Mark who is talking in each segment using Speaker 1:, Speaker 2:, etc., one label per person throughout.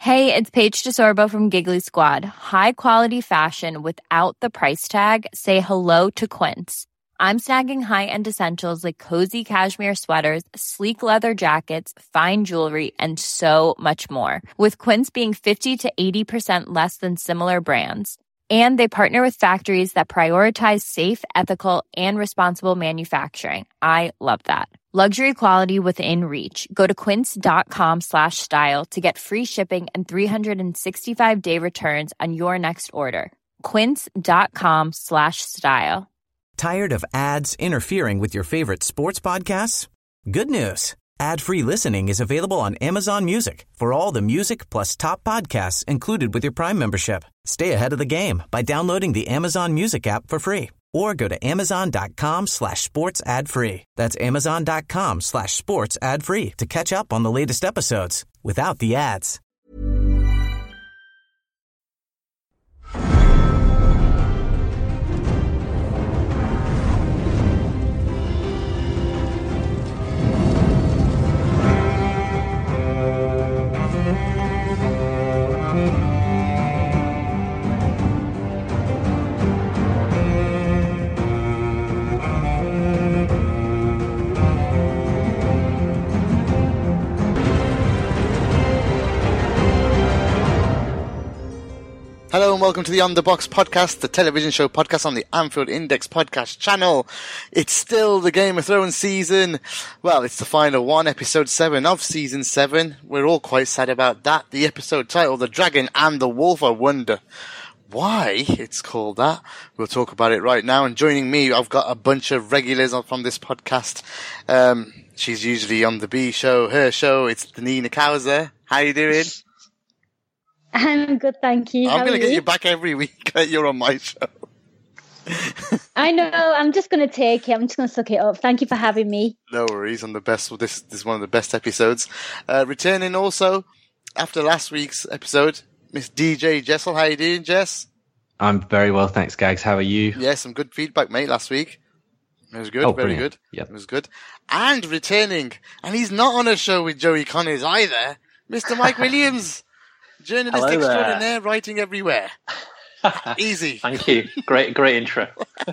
Speaker 1: Hey, it's Paige DeSorbo from Giggly Squad. High quality fashion without the price tag. Say hello to Quince. I'm snagging high-end essentials like cozy cashmere sweaters, sleek leather jackets, fine jewelry, and so much more. With Quince being 50 to 80% less than similar brands. And they partner with factories that prioritize safe, ethical, and responsible manufacturing. I love that. Luxury quality within reach. Go to quince.com/style to get free shipping and 365-day returns on your next order. Quince.com/style.
Speaker 2: Tired of ads interfering with your favorite sports podcasts? Good news. Ad-free listening is available on Amazon Music for all the music plus top podcasts included with your Prime membership. Stay ahead of the game by downloading the Amazon Music app for free or go to amazon.com/sports ad free. That's amazon.com/sports ad free to catch up on the latest episodes without the ads.
Speaker 3: Hello and welcome to the On The Box podcast, the television show podcast on the Anfield Index podcast channel. It's still the Game of Thrones season. Well, it's the final one, episode 7 of season 7. We're all quite sad about that. The episode title, The Dragon and the Wolf. I wonder why it's called that. We'll talk about it right now. And joining me, I've got a bunch of regulars from this podcast. She's usually on the B show, her show. It's Nina Kauser. How you doing?
Speaker 4: I'm good, thank you.
Speaker 3: I'm going to get you back every week that you're on my show.
Speaker 4: I know, I'm just going to take it. I'm just going to suck it up. Thank you for having me.
Speaker 3: No worries, on the best. Well, this is one of the best episodes. Returning also, after last week's episode, Miss DJ Jessel. How you doing, Jess?
Speaker 5: I'm very well, thanks, Gags. How are you?
Speaker 3: Yeah, some good feedback, mate, last week. It was good, very good.
Speaker 5: Yep.
Speaker 3: It was good. And returning, and he's not on a show with Joey Connors either, Mr. Mike Williams. Journalist extraordinaire, writing everywhere. Easy.
Speaker 6: Thank you. Great intro.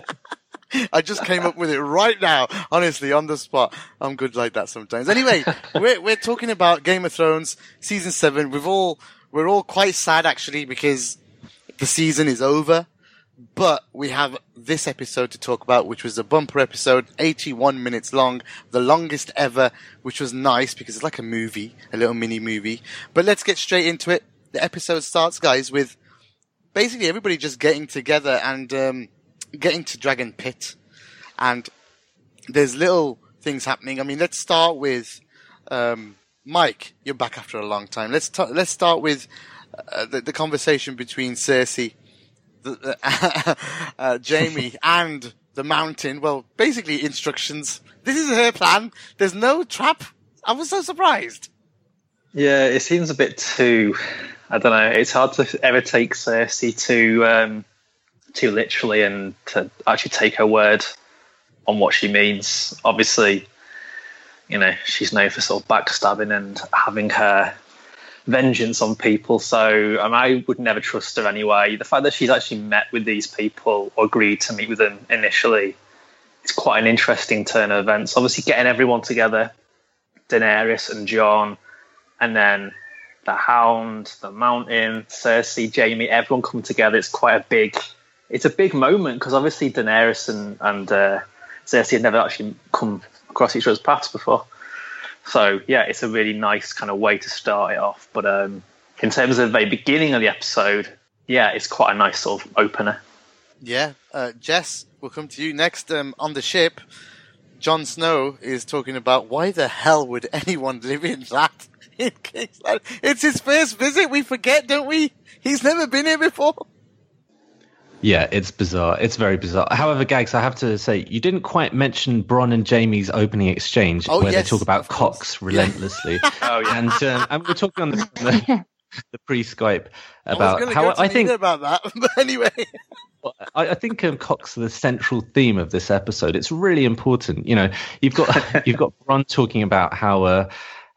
Speaker 3: I just came up with it right now, honestly, on the spot. I'm good like that sometimes. Anyway, we're talking about Game of Thrones season 7. We're all quite sad actually because the season is over, but we have this episode to talk about, which was a bumper episode, 81 minutes long, the longest ever, which was nice because it's like a movie, a little mini movie. But let's get straight into it. The episode starts, guys, with basically everybody just getting together and getting to Dragon Pit. And there's little things happening. I mean, let's start with Mike. You're back after a long time. Let's start with the conversation between Cersei, Jaime, and the Mountain. Well, basically instructions. This is her plan. There's no trap. I was so surprised.
Speaker 6: Yeah, it seems a bit too... I don't know. It's hard to ever take Cersei too literally and to actually take her word on what she means. Obviously, you know, she's known for sort of backstabbing and having her vengeance on people. So I would never trust her anyway. The fact that she's actually met with these people or agreed to meet with them initially, it's quite an interesting turn of events. Obviously, getting everyone together, Daenerys and Jon, and then the Hound, the Mountain, Cersei, Jaime, everyone coming together. It's a big moment because obviously Daenerys and Cersei had never actually come across each other's paths before. So yeah, it's a really nice kind of way to start it off. But in terms of the very beginning of the episode, yeah, it's quite a nice sort of opener.
Speaker 3: Yeah, Jess, we'll come to you next. On the ship, Jon Snow is talking about why the hell would anyone live in that? It's his first visit. We forget, don't we? He's never been here before.
Speaker 5: Yeah, it's bizarre. It's very bizarre. However, Gags, I have to say, you didn't quite mention Bronn and Jaime's opening exchange where they talk about cocks relentlessly. And we're talking on the pre-Skype about how I think
Speaker 3: about that. But anyway,
Speaker 5: I think cocks are the central theme of this episode. It's really important. You know, you've got Bronn talking about how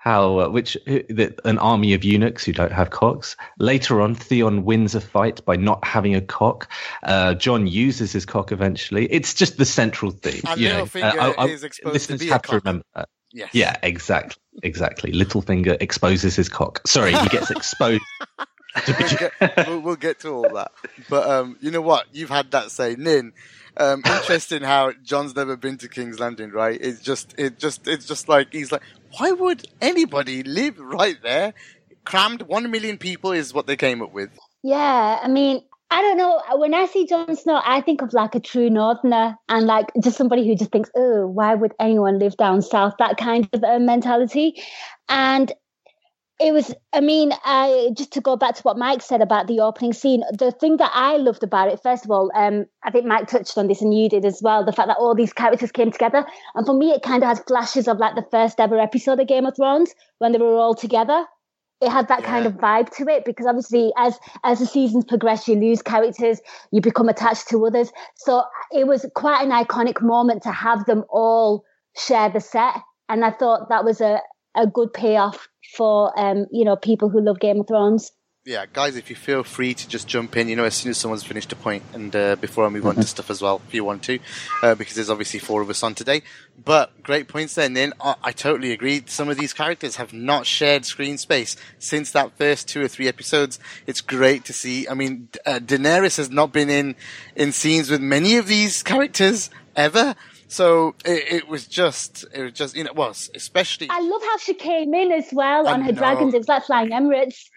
Speaker 5: how an army of eunuchs who don't have cocks. Later on, Theon wins a fight by not having a cock. Jon uses his cock eventually. It's just the central theme.
Speaker 3: And Littlefinger is exposed to be a cock.
Speaker 5: To remember that.
Speaker 3: Yes.
Speaker 5: Yeah, exactly. Littlefinger exposes his cock. Sorry, he gets exposed.
Speaker 3: We'll get to all that. But you know what? You've had that say, Nin. Interesting how Jon's never been to King's Landing, right? It's just like, he's like, why would anybody live right there? Crammed 1 million people is what they came up with.
Speaker 4: Yeah, I mean, I don't know. When I see Jon Snow, I think of like a true Northerner and like just somebody who just thinks, oh, why would anyone live down south? That kind of mentality. And it was, I mean, just to go back to what Mike said about the opening scene, the thing that I loved about it, first of all, I think Mike touched on this and you did as well, the fact that all these characters came together. And for me, it kind of has flashes of like the first ever episode of Game of Thrones when they were all together. It had that kind of vibe to it because obviously as the seasons progress, you lose characters, you become attached to others. So it was quite an iconic moment to have them all share the set. And I thought that was a good payoff for, people who love Game of Thrones.
Speaker 3: Yeah, guys, if you feel free to just jump in, as soon as someone's finished a point, and before I move on to stuff as well, if you want to, because there's obviously 4 of us on today. But great points there, Nin. I totally agree. Some of these characters have not shared screen space since that first 2 or 3 episodes. It's great to see. I mean, Daenerys has not been in scenes with many of these characters ever. So it was just, especially.
Speaker 4: I love how she came in as well on her dragons. It was like flying Emirates.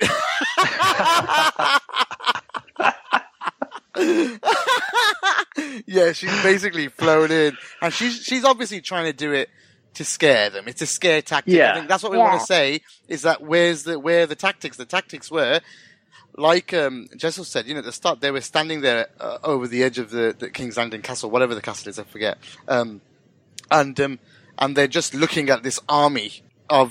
Speaker 3: Yeah, she's basically flown in, and she's obviously trying to do it to scare them. It's a scare tactic.
Speaker 6: Yeah.
Speaker 3: I think that's what we want to say. Is that where the tactics? The tactics were. Like Jessel said, at the start, they were standing there over the edge of the King's Landing castle, whatever the castle is, I forget. And they're just looking at this army of,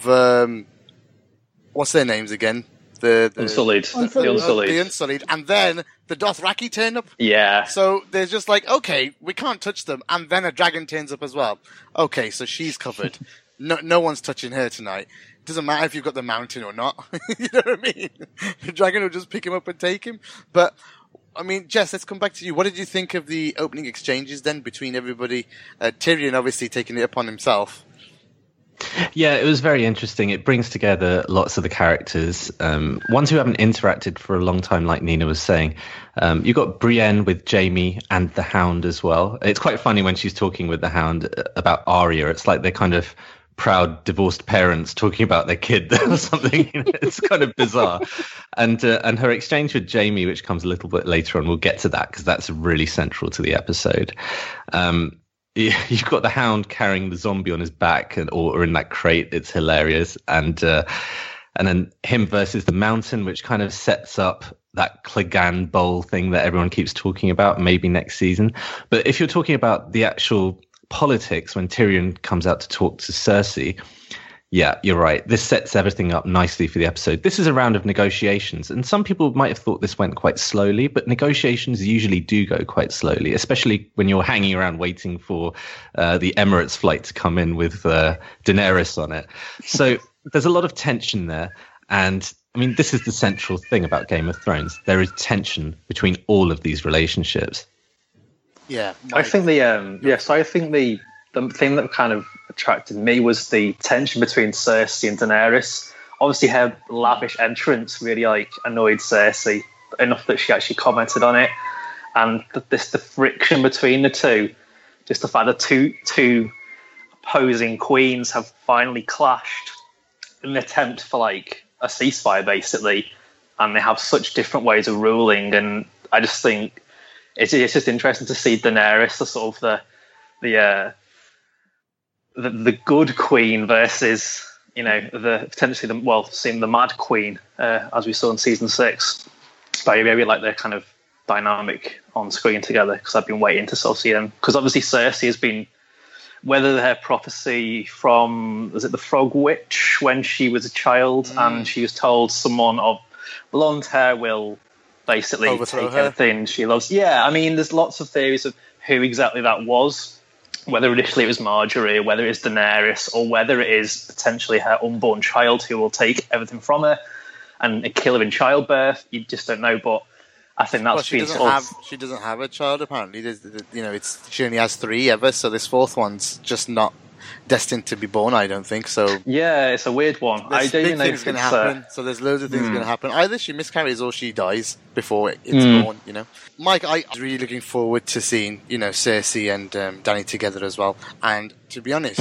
Speaker 3: what's their names again? The
Speaker 6: Unsullied.
Speaker 3: The Unsullied. And then the Dothraki turn up.
Speaker 6: Yeah.
Speaker 3: So they're just like, okay, we can't touch them. And then a dragon turns up as well. Okay, so she's covered. No one's touching her tonight. Doesn't matter if you've got the mountain or not. You know what I mean? The dragon will just pick him up and take him. But, I mean, Jess, let's come back to you. What did you think of the opening exchanges then between everybody? Tyrion obviously taking it upon himself.
Speaker 5: Yeah, it was very interesting. It brings together lots of the characters, ones who haven't interacted for a long time, like Nina was saying. You got Brienne with Jaime and the Hound as well. It's quite funny when she's talking with the Hound about Arya. It's like they're kind of proud divorced parents talking about their kid or something. It's kind of bizarre. And her exchange with Jaime, which comes a little bit later on, we'll get to that because that's really central to the episode. You've got the Hound carrying the zombie on his back or in that crate. It's hilarious. And then him versus the Mountain, which kind of sets up that Clegane Bowl thing that everyone keeps talking about, maybe next season. But if you're talking about the actual politics, when Tyrion comes out to talk to Cersei, yeah, you're right. This sets everything up nicely for the episode. This is a round of negotiations, and some people might have thought this went quite slowly, but negotiations usually do go quite slowly, especially when you're hanging around waiting for the Emirates flight to come in with Daenerys on it. So there's a lot of tension there, and I mean, this is the central thing about Game of Thrones. There is tension between all of these relationships.
Speaker 3: Yeah,
Speaker 6: I think the thing that kind of attracted me was the tension between Cersei and Daenerys. Obviously, her lavish entrance really annoyed Cersei enough that she actually commented on it, and the friction between the two, just the fact that two opposing queens have finally clashed in an attempt for a ceasefire, basically, and they have such different ways of ruling, and I just think it's just interesting to see Daenerys, the good queen versus seeing the mad queen, as we saw in season 6. But I really like their kind of dynamic on screen together because I've been waiting to sort of see them, because obviously Cersei has been, whether her prophecy from, was it the Frog Witch when she was a child and she was told someone of blonde hair will basically
Speaker 3: overthrow
Speaker 6: take
Speaker 3: her.
Speaker 6: everything she loves. Yeah, I mean, there's lots of theories of who exactly that was. whether initially it was Marjorie, whether it's Daenerys, or whether it is potentially her unborn child who will take everything from her and kill her in childbirth. You just don't know, but I think that's
Speaker 3: she doesn't have a child, apparently. She only has 3 ever, so this 4th one's just not destined to be born, I don't think. So
Speaker 6: yeah, it's a weird one.
Speaker 3: There's big things going to happen. So there's loads of things going to happen. Either she miscarries or she dies before it's born. Mike, I was really looking forward to seeing Cersei and Dany together as well. And to be honest,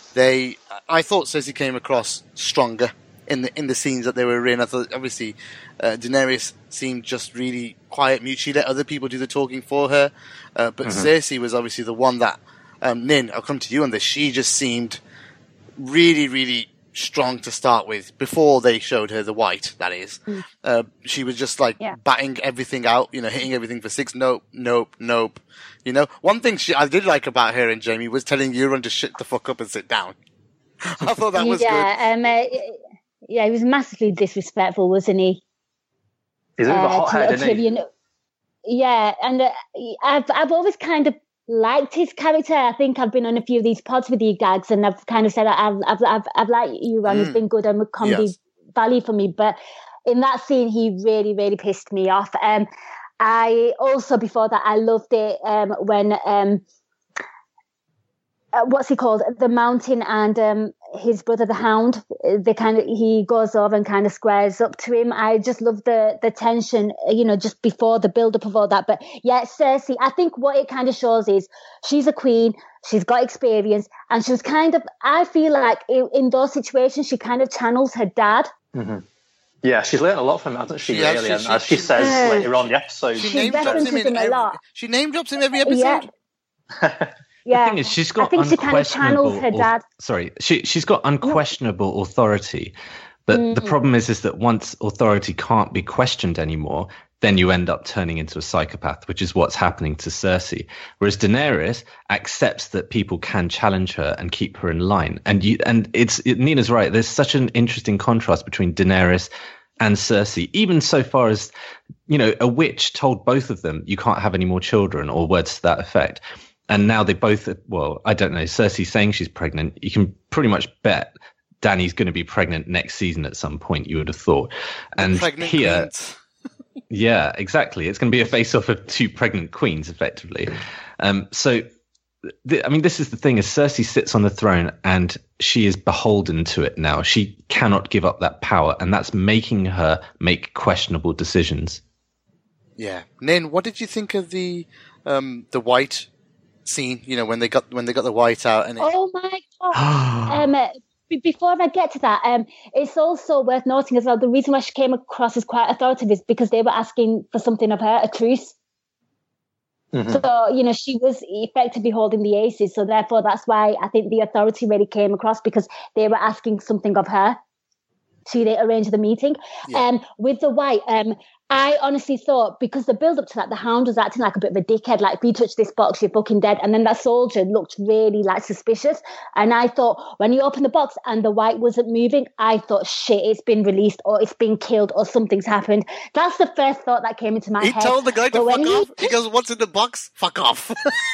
Speaker 3: I thought Cersei came across stronger in the scenes that they were in. I thought obviously Daenerys seemed just really quiet, mute. She let other people do the talking for her, but Cersei was obviously the one that. Nin, I'll come to you on this. She just seemed really, really strong to start with. Before they showed her the white, that is. She was just batting everything out, hitting everything for 6. Nope, nope, nope. One thing I did like about her and Jaime was telling Euron to shut the fuck up and sit down. I thought that was good.
Speaker 4: He was massively disrespectful, wasn't he?
Speaker 6: He's a bit of a hothead, isn't he?
Speaker 4: Yeah, and I've always kind of liked his character. I think I've been on a few of these pods with you guys, and I've kind of said I've liked you, Ron. He's been good and with comedy value for me. But in that scene, he really, really pissed me off. I also, before that, I loved it when what's he called? The Mountain and his brother, the Hound. He goes over and kind of squares up to him. I just love the tension, just before the build up of all that. But yeah, Cersei, I think what it kind of shows is she's a queen. She's got experience, and she was kind of. I feel like in those situations, she kind of channels her dad.
Speaker 6: Mm-hmm. Yeah, she's learned a lot from him, hasn't she? Really, and as she says later on the episode,
Speaker 3: she references him a lot. She name drops him every episode.
Speaker 4: Yeah.
Speaker 5: The thing is, she's got
Speaker 4: I think she kind of channels her dad.
Speaker 5: She's got unquestionable authority, but the problem is that once authority can't be questioned anymore, then you end up turning into a psychopath, which is what's happening to Cersei. Whereas Daenerys accepts that people can challenge her and keep her in line. And Nina's right. There's such an interesting contrast between Daenerys and Cersei, even so far as, a witch told both of them, you can't have any more children, or words to that effect. And now they both, I don't know, Cersei's saying she's pregnant. You can pretty much bet Dany's going to be pregnant next season at some point, you would have thought. And here, yeah, exactly. It's going to be a face-off of 2 pregnant queens, effectively. This is the thing, is Cersei sits on the throne and she is beholden to it now. She cannot give up that power, and that's making her make questionable decisions.
Speaker 3: Yeah. Nin, what did you think of the white scene, when they got the white out? And
Speaker 4: oh my god! Before I get to that, it's also worth noting as well, the reason why she came across as quite authoritative is because they were asking for something of her, a truce. So she was effectively holding the aces, so therefore that's why I think the authority really came across, because they were asking something of her to arrange the meeting. With the white, I honestly thought, because the build up to that, the Hound was acting like a bit of a dickhead, like, if you touch this box, you're fucking dead. And then that soldier looked really suspicious. And I thought, when he opened the box and the white wasn't moving, I thought, shit, it's been released, or it's been killed, or something's happened. That's the first thought that came into my head.
Speaker 3: He told the guy to fuck off. He goes, what's in the box? Fuck off.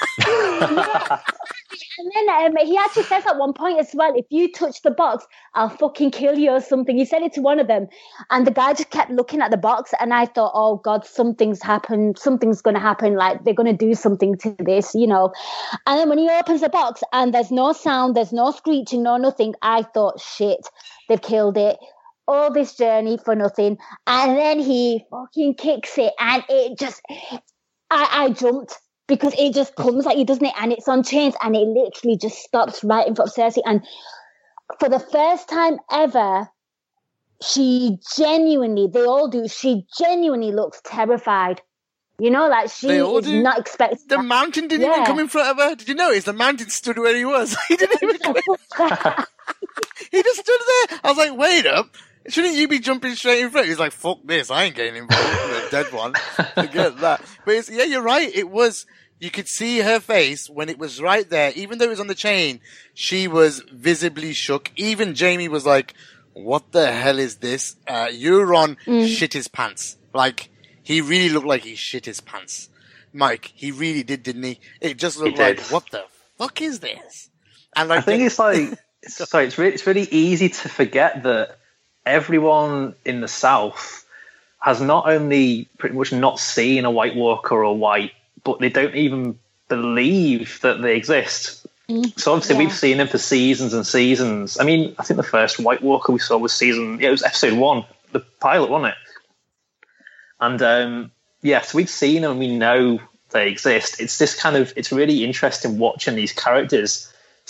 Speaker 4: And then he actually says at one point as well, if you touch the box, I'll fucking kill you or something. He said it to one of them. And the guy just kept looking at the box. And I thought, oh, God, something's happened. Something's going to happen. Like, they're going to do something to this, And then when he opens the box and there's no sound, there's no screeching, no nothing, I thought, shit, they've killed it. All this journey for nothing. And then he fucking kicks it. And it just, I jumped. Because it just comes at you, doesn't it? And it's on chains, and it literally just stops right in front of Cersei. And for the first time ever, she genuinely looks terrified. Like, she is not expecting
Speaker 3: the mountain didn't even come in front of her. Did you notice? The mountain stood where he was. He didn't even come in. He just stood there. I was like, wait up. Shouldn't you be jumping straight in front? He's like, fuck this, I ain't getting involved in the dead one. Forget that. But you're right. It was, you could see her face when it was right there. Even though it was on the chain, she was visibly shook. Even Jaime was like, what the hell is this? Euron shit his pants. Like, he really looked like he shit his pants. Mike, he really did, didn't he? It just looked like, what the fuck is this? And like,
Speaker 6: I think it's like, it's really easy to forget that everyone in the South has not only pretty much not seen a White Walker or White, but they don't even believe that they exist. So obviously we've seen them for seasons and seasons. I mean, I think the first White Walker we saw was it was episode 1, the pilot, wasn't it? And so we've seen them and we know they exist. It's this kind of, it's really interesting watching these characters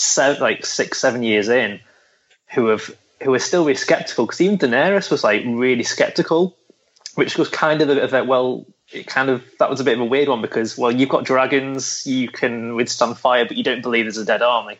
Speaker 6: 6-7 years in who are still really skeptical, because even Daenerys was like really skeptical, which was kind of that was a bit of a weird one, because, well, you've got dragons, you can withstand fire, but you don't believe there's a dead army.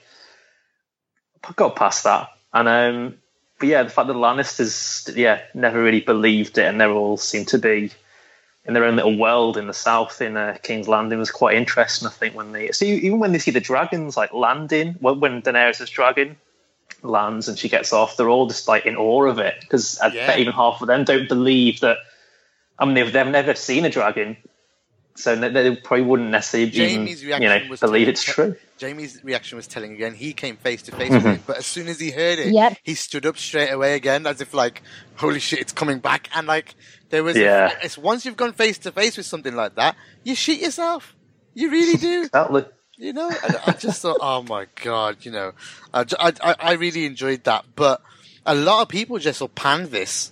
Speaker 6: I got past that. And but yeah, the fact that the Lannisters never really believed it, and they all seem to be in their own little world in the South in King's Landing was quite interesting. I think even when they see the dragons like landing, when Daenerys' dragon lands and she gets off, they're all just like in awe of it, because I bet even half of them don't believe that. I mean, they've never seen a dragon, so they probably wouldn't necessarily believe it's true.
Speaker 3: Jamie's reaction was telling again. He came face to face with it, but as soon as he heard it, he stood up straight away again, as if like, holy shit, it's coming back. And like, there was, it's once you've gone face to face with something like that, you shit yourself. You really do.
Speaker 6: Exactly.
Speaker 3: You know, and I just thought, oh my God, you know, I really enjoyed that. But a lot of people just panned this.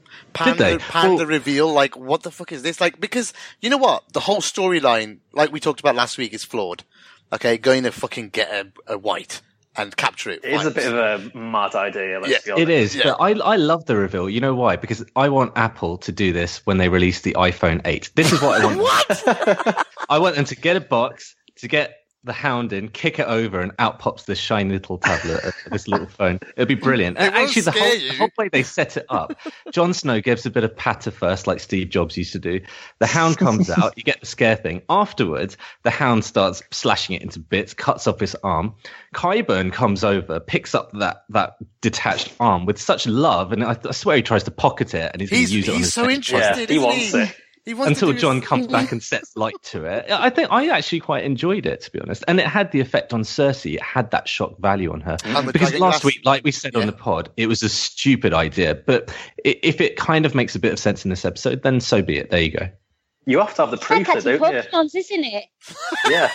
Speaker 3: The reveal, like, what the fuck is this? Like, because, you know what? The whole storyline, like we talked about last week, is flawed. Okay, going to fucking get a White and capture it.
Speaker 6: It is a bit of a mad idea, let's be honest.
Speaker 5: It is, but I love the reveal. You know why? Because I want Apple to do this when they release the iPhone 8. This is what I want.
Speaker 3: What?
Speaker 5: I want them to get a box, to get the Hound in, kick it over, and out pops this shiny little tablet, this little phone. It'd be brilliant. And actually, the whole way they set it up, Jon Snow gives a bit of patter first, like Steve Jobs used to do. The Hound comes out, you get the scare thing. Afterwards, the Hound starts slashing it into bits, cuts off his arm. Qyburn comes over, picks up that detached arm with such love, and I swear he tries to pocket it, and he's going to use it on his
Speaker 3: He's so interested,
Speaker 6: he wants it.
Speaker 5: Until Jon comes back and sets light to it. I think I actually quite enjoyed it, to be honest. And it had the effect on Cersei. It had that shock value on her. Because last week, like we said on the pod, it was a stupid idea. But if it kind of makes a bit of sense in this episode, then so be it. There you go.
Speaker 6: You have to have the proof, don't you?
Speaker 4: Pokemons, isn't it?
Speaker 6: Yeah.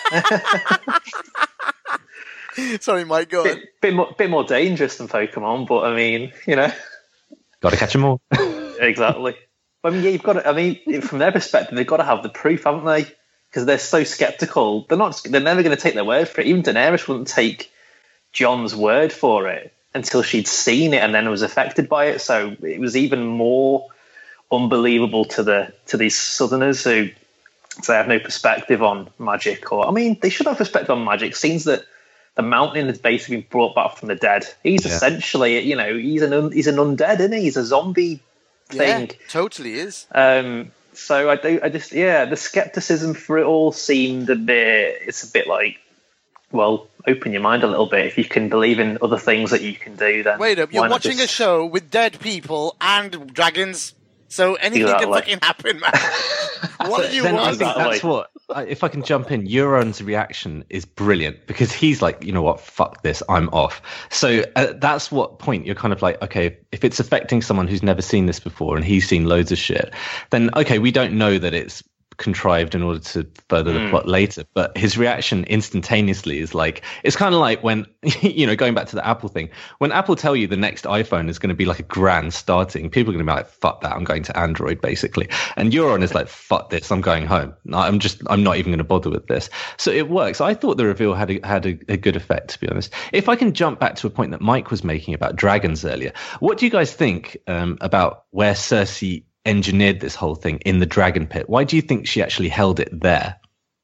Speaker 3: Sorry, Mike, go on.
Speaker 6: Bit more dangerous than Pokemon, but I mean, you know.
Speaker 5: Got to catch them all.
Speaker 6: Exactly. I mean, you've got to, I mean, from their perspective, they've got to have the proof, haven't they? Because they're so skeptical. They're never going to take their word for it. Even Daenerys wouldn't take Jon's word for it until she'd seen it and then was affected by it. So it was even more unbelievable to these Southerners who say have no perspective on magic. Or, I mean, they should have perspective on magic. It seems that the Mountain has basically been brought back from the dead. He's essentially, you know, he's an undead, isn't he? He's a zombie thing.
Speaker 3: Yeah, totally is.
Speaker 6: So I just the skepticism for it all seemed it's a bit like, well, open your mind a little bit. If you can believe in other things that you can do, then
Speaker 3: wait up, you're watching a show with dead people and dragons, so anything can fucking happen, man. What do you want?
Speaker 5: I think that's what, if I can jump in, Euron's reaction is brilliant, because he's like, you know what, fuck this, I'm off. So that's what point you're kind of like, okay, if it's affecting someone who's never seen this before and he's seen loads of shit, then okay, we don't know that it's contrived in order to further the plot later, but his reaction instantaneously is like, it's kind of like when, you know, going back to the Apple thing, when Apple tell you the next iPhone is going to be like a grand starting, people are going to be like, fuck that, I'm going to Android, basically. And Euron is like, fuck this, I'm going home, I'm not even going to bother with this. So it works. I thought the reveal had a good effect, to be honest. If I can jump back to a point that Mike was making about dragons earlier, what do you guys think about where Cersei engineered this whole thing in the dragon pit? Why do you think she actually held it there?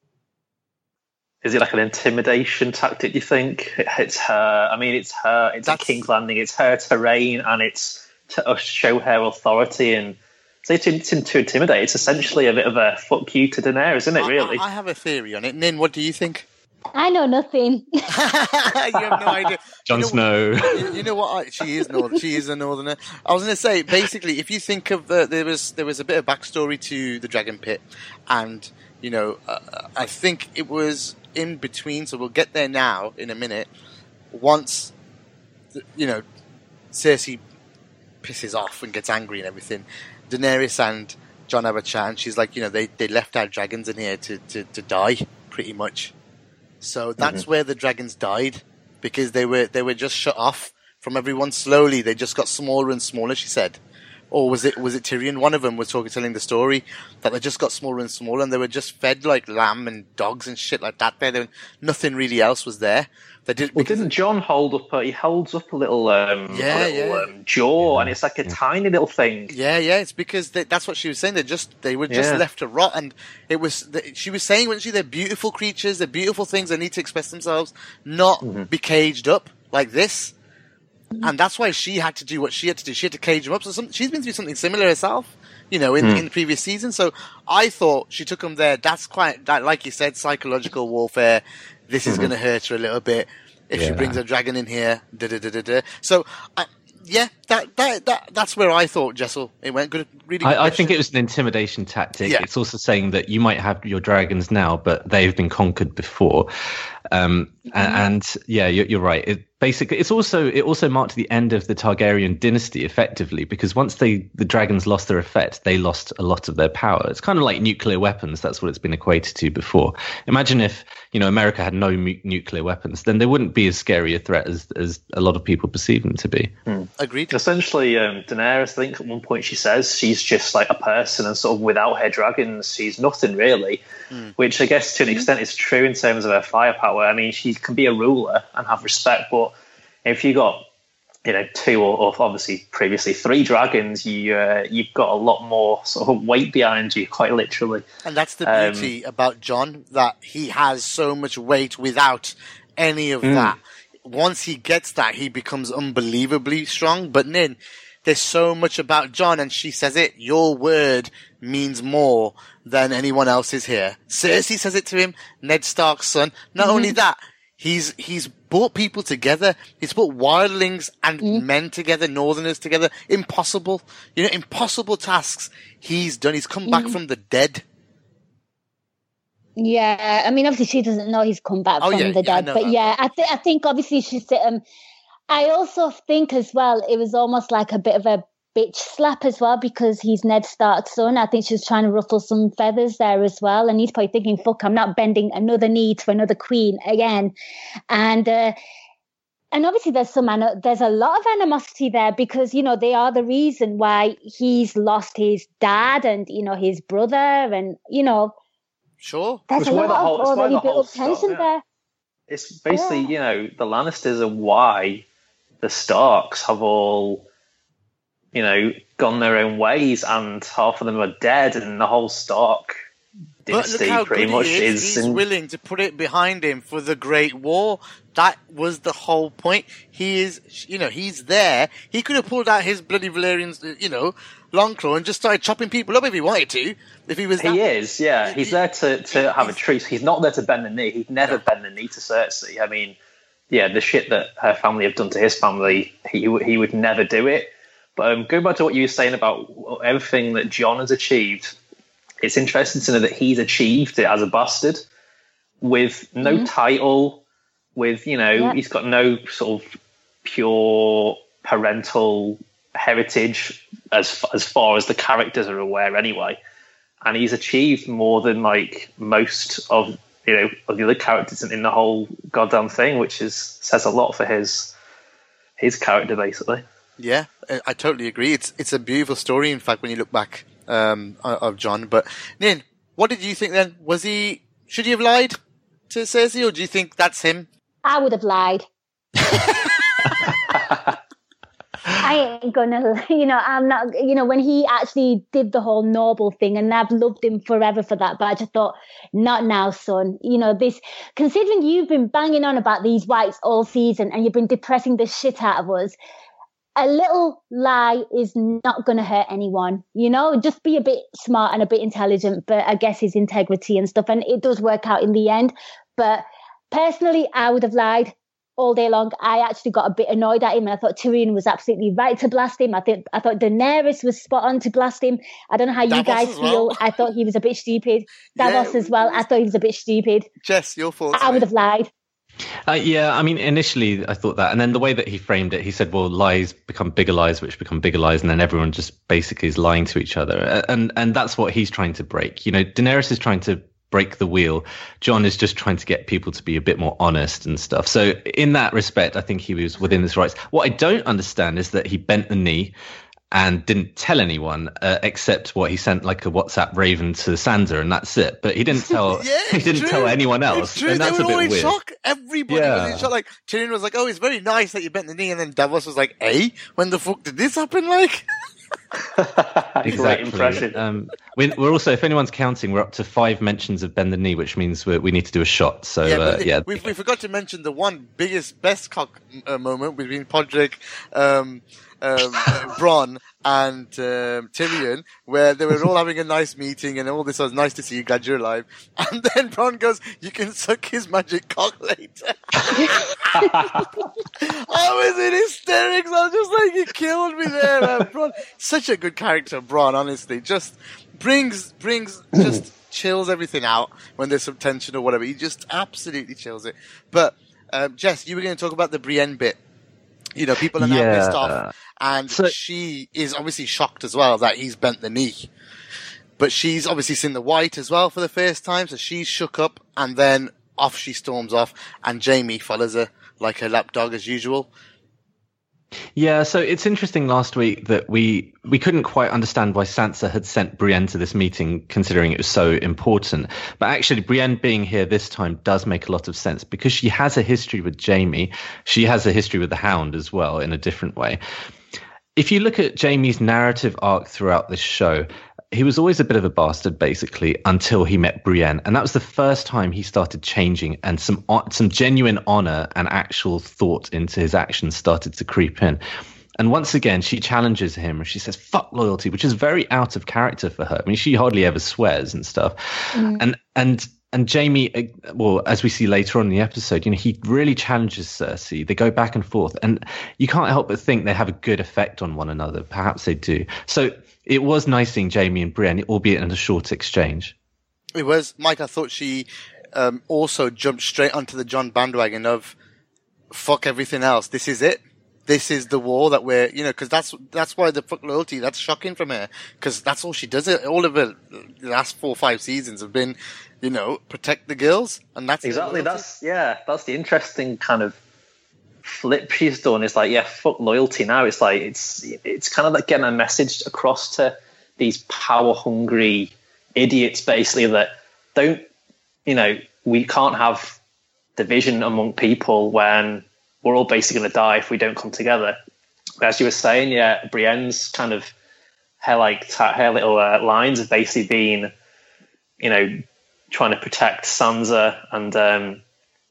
Speaker 6: Is it like an intimidation tactic, do you think? It's her. I mean, it's her. It's at King's Landing. It's her terrain, and it's to show her authority and to intimidate. It's essentially a bit of a fuck you to Daenerys, isn't it, really?
Speaker 3: I have a theory on it. Nin, what do you think?
Speaker 4: I know nothing.
Speaker 3: You have no idea.
Speaker 5: Jon Snow.
Speaker 3: You know what? She is a northerner. I was going to say, basically, if you think of there was a bit of backstory to the Dragon Pit, and you know, I think it was in between, so we'll get there now in a minute. Once, Cersei pisses off and gets angry and everything, Daenerys and Jon have a chat, and she's like, they left our dragons in here to die, pretty much. So that's where the dragons died, because they were just shut off from everyone slowly. They just got smaller and smaller, she said. Or was it Tyrion? One of them was telling the story that they just got smaller and smaller, and they were just fed like lamb and dogs and shit like that. Nothing really else was there.
Speaker 6: Didn't Jon hold up? He holds up a little, jaw, and it's like a tiny little thing.
Speaker 3: Yeah. It's because that's what she was saying. They were just left to rot, and she was saying, wasn't she? They're beautiful creatures. They're beautiful things. They need to express themselves, not be caged up like this. And that's why she had to do what she had to do. She had to cage them up. So she's been through something similar herself, in the previous season. So I thought she took them there. That's quite, like you said, psychological warfare. This is going to hurt her a little bit if she brings a dragon in here. So, that's where I thought, Jessel, it went good. Really good
Speaker 5: I think it was an intimidation tactic. Yeah. It's also saying that you might have your dragons now, but they've been conquered before. And you're right. It also marked the end of the Targaryen dynasty effectively, because once the dragons lost their effect, they lost a lot of their power. It's kind of like nuclear weapons. That's what it's been equated to before. Imagine if America had no nuclear weapons, then they wouldn't be as scary a threat as a lot of people perceive them to be.
Speaker 3: Agreed.
Speaker 6: Essentially, Daenerys, I think at one point she says she's just like a person, and sort of without her dragons, she's nothing really. Which I guess to an extent is true in terms of her firepower. I mean, she can be a ruler and have respect, but if you got, 2 or obviously previously 3 dragons, you've got a lot more sort of weight behind you, quite literally.
Speaker 3: And that's the beauty about Jon, that he has so much weight without any of that. Once he gets that, he becomes unbelievably strong. But Nin, there's so much about Jon, and she says it, your word means more than anyone else's here. Cersei says it to him, Ned Stark's son. Not only that, he's brought people together. He's put wildlings and men together, northerners together. Impossible tasks he's done. He's come back from the dead.
Speaker 4: Yeah, I mean, obviously she doesn't know he's come back from the dead, but I think obviously she's. I also think as well, it was almost like a bit of a bitch slap as well, because he's Ned Stark's son. I think she's trying to ruffle some feathers there as well, and he's probably thinking, "Fuck, I'm not bending another knee to another queen again." And obviously there's a lot of animosity there, because they are the reason why he's lost his dad and his brother, and
Speaker 3: sure,
Speaker 4: there's a lot of already built tension there.
Speaker 6: It's basically the Lannisters are why the Starks have all gone their own ways, and half of them are dead, and the whole Stark dynasty pretty much is.
Speaker 3: He's willing to put it behind him for the Great War. That was the whole point. He is, he's there. He could have pulled out his bloody Valyrian, Longclaw and just started chopping people up if he wanted to. If he was,
Speaker 6: He's there to have a truce. He's not there to bend the knee. He'd never bend the knee to Cersei. I mean, the shit that her family have done to his family, he would never do it. But going back to what you were saying about everything that Jon has achieved, it's interesting to know that he's achieved it as a bastard with no title, with, he's got no sort of pure parental heritage as far as the characters are aware anyway. And he's achieved more than like most of the other characters in the whole goddamn thing, which says a lot for his character, basically.
Speaker 3: Yeah, I totally agree. It's a beautiful story, in fact, when you look back of Jon. But Nin, what did you think then? Should he have lied to Cersei, or do you think that's him?
Speaker 4: I would have lied. I ain't gonna, I'm not, when he actually did the whole noble thing, and I've loved him forever for that, but I just thought, not now, son. Considering you've been banging on about these whites all season, and you've been depressing the shit out of us, a little lie is not going to hurt anyone, just be a bit smart and a bit intelligent, but I guess his integrity and stuff, and it does work out in the end. But personally, I would have lied all day long. I actually got a bit annoyed at him, and I thought Tyrion was absolutely right to blast him. I thought Daenerys was spot on to blast him. I don't know how you guys feel. I thought he was a bit stupid. Davos as well. I thought he was a bit stupid.
Speaker 3: Jess, your thoughts?
Speaker 4: I would have lied.
Speaker 5: Yeah, I mean, initially I thought that, and then the way that he framed it, he said, well, lies become bigger lies, which become bigger lies, and then everyone just basically is lying to each other. And that's what he's trying to break. You know, Daenerys is trying to break the wheel. Jon is just trying to get people to be a bit more honest and stuff. So in that respect, I think he was within his rights. What I don't understand is that he bent the knee and didn't tell anyone except what he sent like a WhatsApp raven to Sansa, and that's it. But he didn't tell tell anyone else.
Speaker 3: It's true.
Speaker 5: And that's
Speaker 3: they were
Speaker 5: a bit
Speaker 3: all in
Speaker 5: weird.
Speaker 3: shock. Everybody was in shock. Like Tyrion was like, "Oh, it's very nice that you bent the knee," and then Davos was like, "Hey, when the fuck did this happen?" Like.
Speaker 5: Exactly.
Speaker 6: Great impression.
Speaker 5: We're also, if anyone's counting, we're up to 5 mentions of bend the knee, which means we need to do a shot. So
Speaker 3: we forgot to mention the one best cock moment between Podrick, Bronn, and Tyrion, where they were all having a nice meeting and all this was nice to see you, glad you're alive. And then Bronn goes, "You can suck his magic cock later." I was in hysterics. I was just like, you killed me there, Bronn. Such a good character, Bronn, honestly. Just brings just chills everything out when there's some tension or whatever. He just absolutely chills it. But, Jess, you were going to talk about the Brienne bit. You know, people are now pissed off, and she is obviously shocked as well that he's bent the knee. But she's obviously seen the white as well for the first time, so she's shook up, and then off she storms off, and Jaime follows her like a lapdog as usual.
Speaker 5: Yeah, so it's interesting last week that we couldn't quite understand why Sansa had sent Brienne to this meeting, considering it was so important. But actually, Brienne being here this time does make a lot of sense because she has a history with Jaime. She has a history with the Hound as well in a different way. If you look at Jaime's narrative arc throughout this show, he was always a bit of a bastard, basically, until he met Brienne. And that was the first time he started changing, and some genuine honor and actual thought into his actions started to creep in. And once again, she challenges him and she says, "Fuck loyalty," which is very out of character for her. I mean, she hardly ever swears and stuff. And Jaime, well, as we see later on in the episode, you know, he really challenges Cersei. They go back and forth, and you can't help but think they have a good effect on one another. Perhaps they do. So it was nice seeing Jaime and Brienne, albeit in a short exchange.
Speaker 3: It was, Mike. I thought she also jumped straight onto the Jon bandwagon of fuck everything else. This is it. This is the war that we're, you know, because that's why the fuck loyalty. That's shocking from her, because that's all she does. All of her last 4 or 5 seasons have been, you know, protect the girls, and that's
Speaker 6: exactly that's the interesting kind of flip she's done. It's like, yeah, fuck loyalty now. It's like it's kind of like getting a message across to these power hungry idiots, basically, that don't, you know, we can't have division among people when we're all basically going to die if we don't come together. As you were saying, yeah, Brienne's kind of her little lines have basically been, you know, trying to protect Sansa and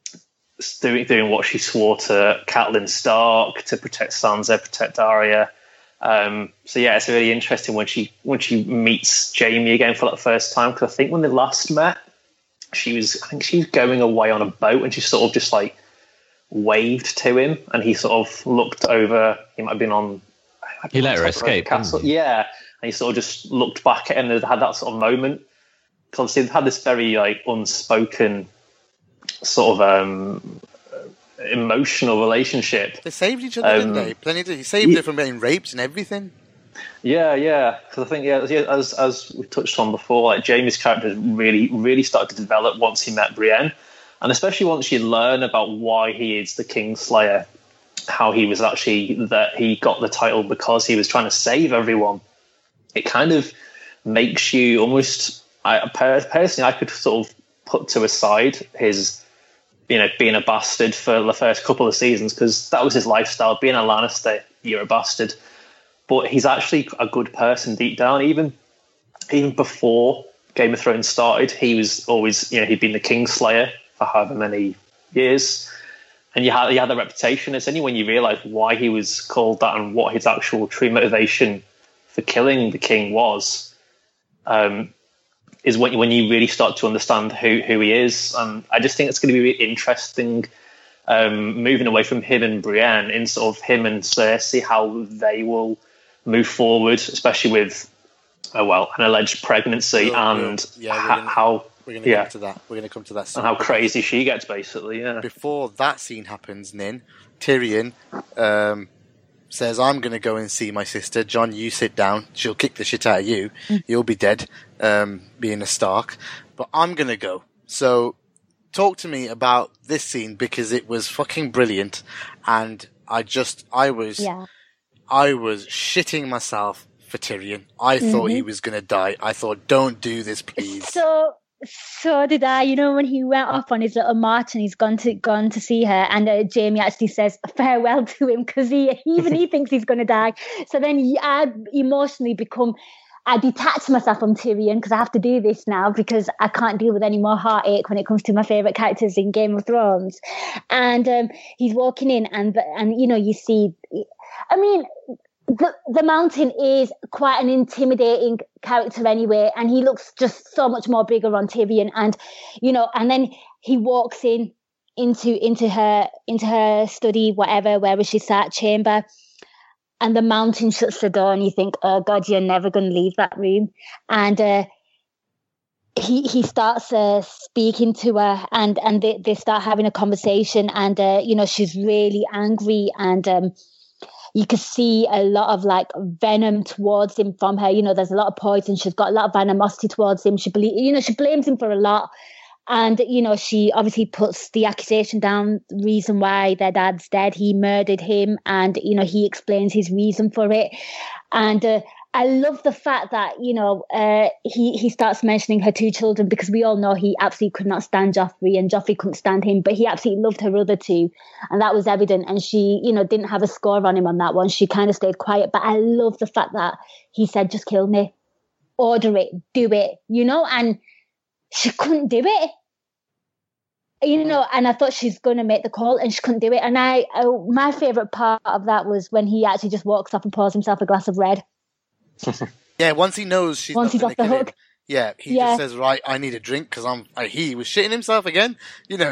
Speaker 6: doing what she swore to Catelyn Stark to protect Sansa, protect Arya. So yeah, it's really interesting when she meets Jaime again for that first time, because I think when they last met, she was going away on a boat and she sort of just like waved to him, and he sort of looked over. He might have been on.
Speaker 5: He let her escape.
Speaker 6: Castle. Yeah, and he sort of just looked back at him and had that sort of moment. Because obviously they've had this very like unspoken sort of emotional relationship.
Speaker 3: They saved each other, didn't they? He saved her from getting raped and everything.
Speaker 6: Yeah. Because I think, as we touched on before, like Jaime's character really, really started to develop once he met Brienne, and especially once you learn about why he is the Kingslayer, how he was actually that he got the title because he was trying to save everyone. It kind of makes you almost. Personally, I could sort of put to a side his, you know, being a bastard for the first couple of seasons, because that was his lifestyle. Being a Lannister, you're a bastard. But he's actually a good person deep down. Even before Game of Thrones started, he was always, you know, he'd been the Kingslayer for however many years. And he had the reputation. It's only when you realise why he was called that and what his actual true motivation for killing the king was, is when you really start to understand who he is. And I just think it's going to be really interesting moving away from him and Brienne in sort of him and Cersei, how they will move forward, especially with an alleged pregnancy and how
Speaker 3: we're going to come to that. We're going to come to that scene.
Speaker 6: And how crazy she gets, basically. Yeah.
Speaker 3: Before that scene happens, Nin, Tyrion says, "I'm going to go and see my sister. Jon, you sit down. She'll kick the shit out of you. You'll be dead, being a Stark. But I'm going to go." So, talk to me about this scene, because it was fucking brilliant, and I was shitting myself for Tyrion. I thought he was going to die. I thought, don't do this, please.
Speaker 4: So did I. You know, when he went off on his little march and he's gone to see her, and Jaime actually says farewell to him, because he thinks he's going to die. So then I emotionally I detach myself from Tyrion, because I have to do this now, because I can't deal with any more heartache when it comes to my favourite characters in Game of Thrones. And he's walking in, and you know, you see, I mean, the Mountain is quite an intimidating character anyway, and he looks just so much more bigger on Tyrion, and you know, and then he walks into her study, wherever she sat, chamber, and the Mountain shuts the door, and you think, oh God, you're never going to leave that room. And he starts speaking to her, and they start having a conversation, and you know, she's really angry, and you could see a lot of like venom towards him from her. You know, there's a lot of poison. She's got a lot of animosity towards him. She blames him for a lot. And, you know, she obviously puts the accusation down, the reason why their dad's dead. He murdered him, and, you know, he explains his reason for it. And I love the fact that, you know, he starts mentioning her two children, because we all know he absolutely could not stand Joffrey, and Joffrey couldn't stand him, but he absolutely loved her other two, and that was evident. And she, you know, didn't have a score on him on that one. She kind of stayed quiet, but I love the fact that he said, just kill me, order it, do it, you know, and she couldn't do it. You know, and I thought she's going to make the call, and she couldn't do it. And my favourite part of that was when he actually just walks off and pours himself a glass of red.
Speaker 3: Yeah, once he knows he's off the hook. Yeah, he just says, right, I need a drink, because he was shitting himself again. You know,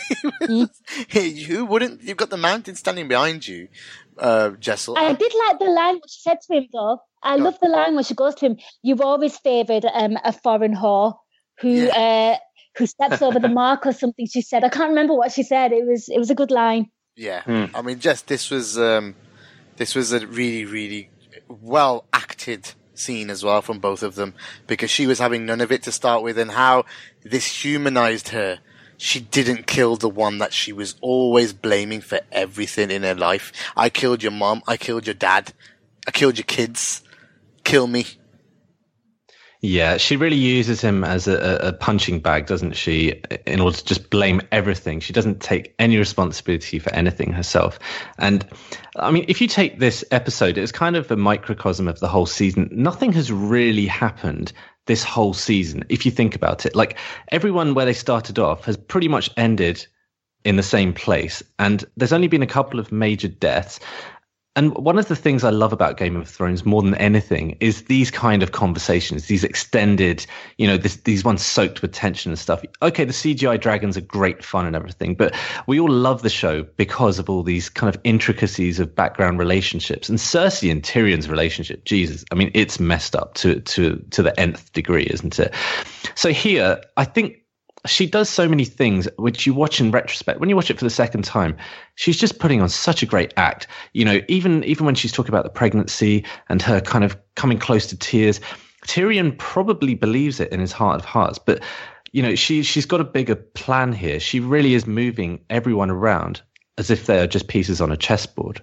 Speaker 3: who wouldn't? You've got the Mountain standing behind you, Jessel.
Speaker 4: I did like the line what she said to him, though. I love the line when she goes to him, "You've always favoured a foreign whore who steps over the mark," or something she said. I can't remember what she said. It was a good line.
Speaker 3: Yeah. I mean, Jess, this was a really, really well acted scene as well from both of them, because she was having none of it to start with, and how this humanized her. She didn't kill the one that she was always blaming for everything in her life. I killed your mom. I killed your dad. I killed your kids. Kill me.
Speaker 5: Yeah, she really uses him as a punching bag, doesn't she, in order to just blame everything. She doesn't take any responsibility for anything herself. And, I mean, if you take this episode, it's kind of a microcosm of the whole season. Nothing has really happened this whole season, if you think about it. Like, everyone where they started off has pretty much ended in the same place. And there's only been a couple of major deaths. And one of the things I love about Game of Thrones more than anything is these kind of conversations, these extended, you know, these ones soaked with tension and stuff. Okay, the CGI dragons are great fun and everything, but we all love the show because of all these kind of intricacies of background relationships. And Cersei and Tyrion's relationship, Jesus, I mean, it's messed up to the nth degree, isn't it? So here, I think she does so many things which you watch in retrospect. When you watch it for the second time, she's just putting on such a great act. You know, even when she's talking about the pregnancy and her kind of coming close to tears, Tyrion probably believes it in his heart of hearts. But, you know, she's got a bigger plan here. She really is moving everyone around as if they are just pieces on a chessboard.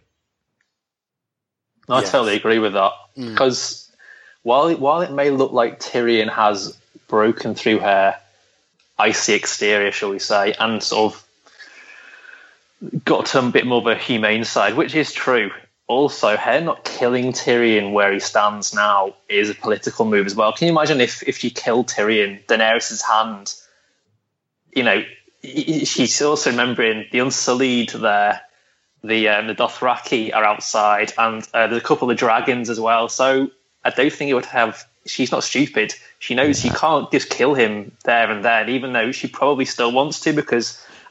Speaker 6: I totally agree with that. Because while it may look like Tyrion has broken through her icy exterior, shall we say, and sort of got to a bit more of a humane side, which is true. Also, her not killing Tyrion where he stands now is a political move as well. Can you imagine if she killed Tyrion, Daenerys' hand? You know, she's also remembering the Unsullied there, the Dothraki are outside, and there's a couple of dragons as well. So I don't think it would have. She's not stupid. She knows she can't just kill him there and then, even though she probably still wants to, because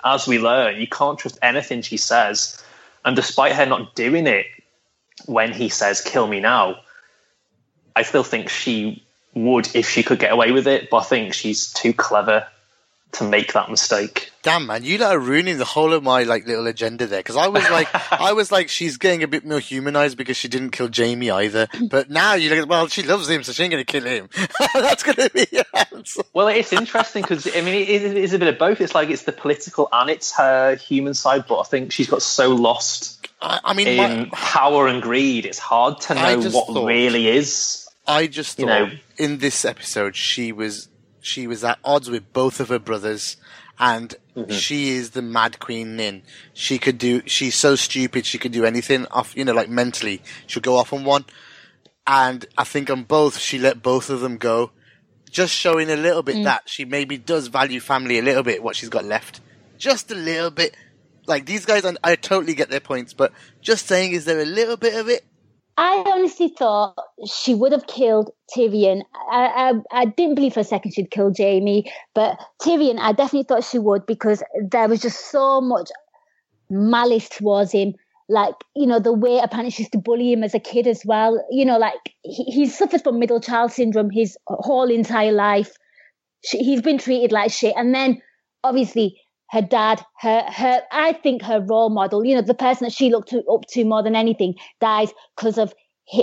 Speaker 6: as we learn, you can't trust anything she says. And despite her not doing it when he says, kill me now, I still think she would if she could get away with it, but I think she's too clever to make that mistake.
Speaker 3: Damn, man, you are ruining the whole of my little agenda there. Because I was like, she's getting a bit more humanized because she didn't kill Jamie either. But now you're like, well, she loves him, so she ain't going to kill him. That's going to be your answer.
Speaker 6: Well, it's interesting because I mean, it is a bit of both. It's like it's the political and it's her human side. But I think she's got so lost in power and greed. It's hard to know what really is.
Speaker 3: I just thought in this episode she was at odds with both of her brothers, and she is the mad queen Nin. She's so stupid she could do anything off, mentally. She'll go off on one. And I think on both, she let both of them go. Just showing a little bit that she maybe does value family a little bit, what she's got left. Just a little bit. Like, these guys, I totally get their points, but just saying, is there a little bit of it?
Speaker 4: I honestly thought she would have killed Tyrion. I didn't believe for a second she'd kill Jamie, but Tyrion, I definitely thought she would, because there was just so much malice towards him. Like, the way apparently she used to bully him as a kid as well. He suffers from middle child syndrome his whole entire life. He's been treated like shit. And then, obviously, her dad, I think her role model, the person that she looked up to more than anything, dies because of,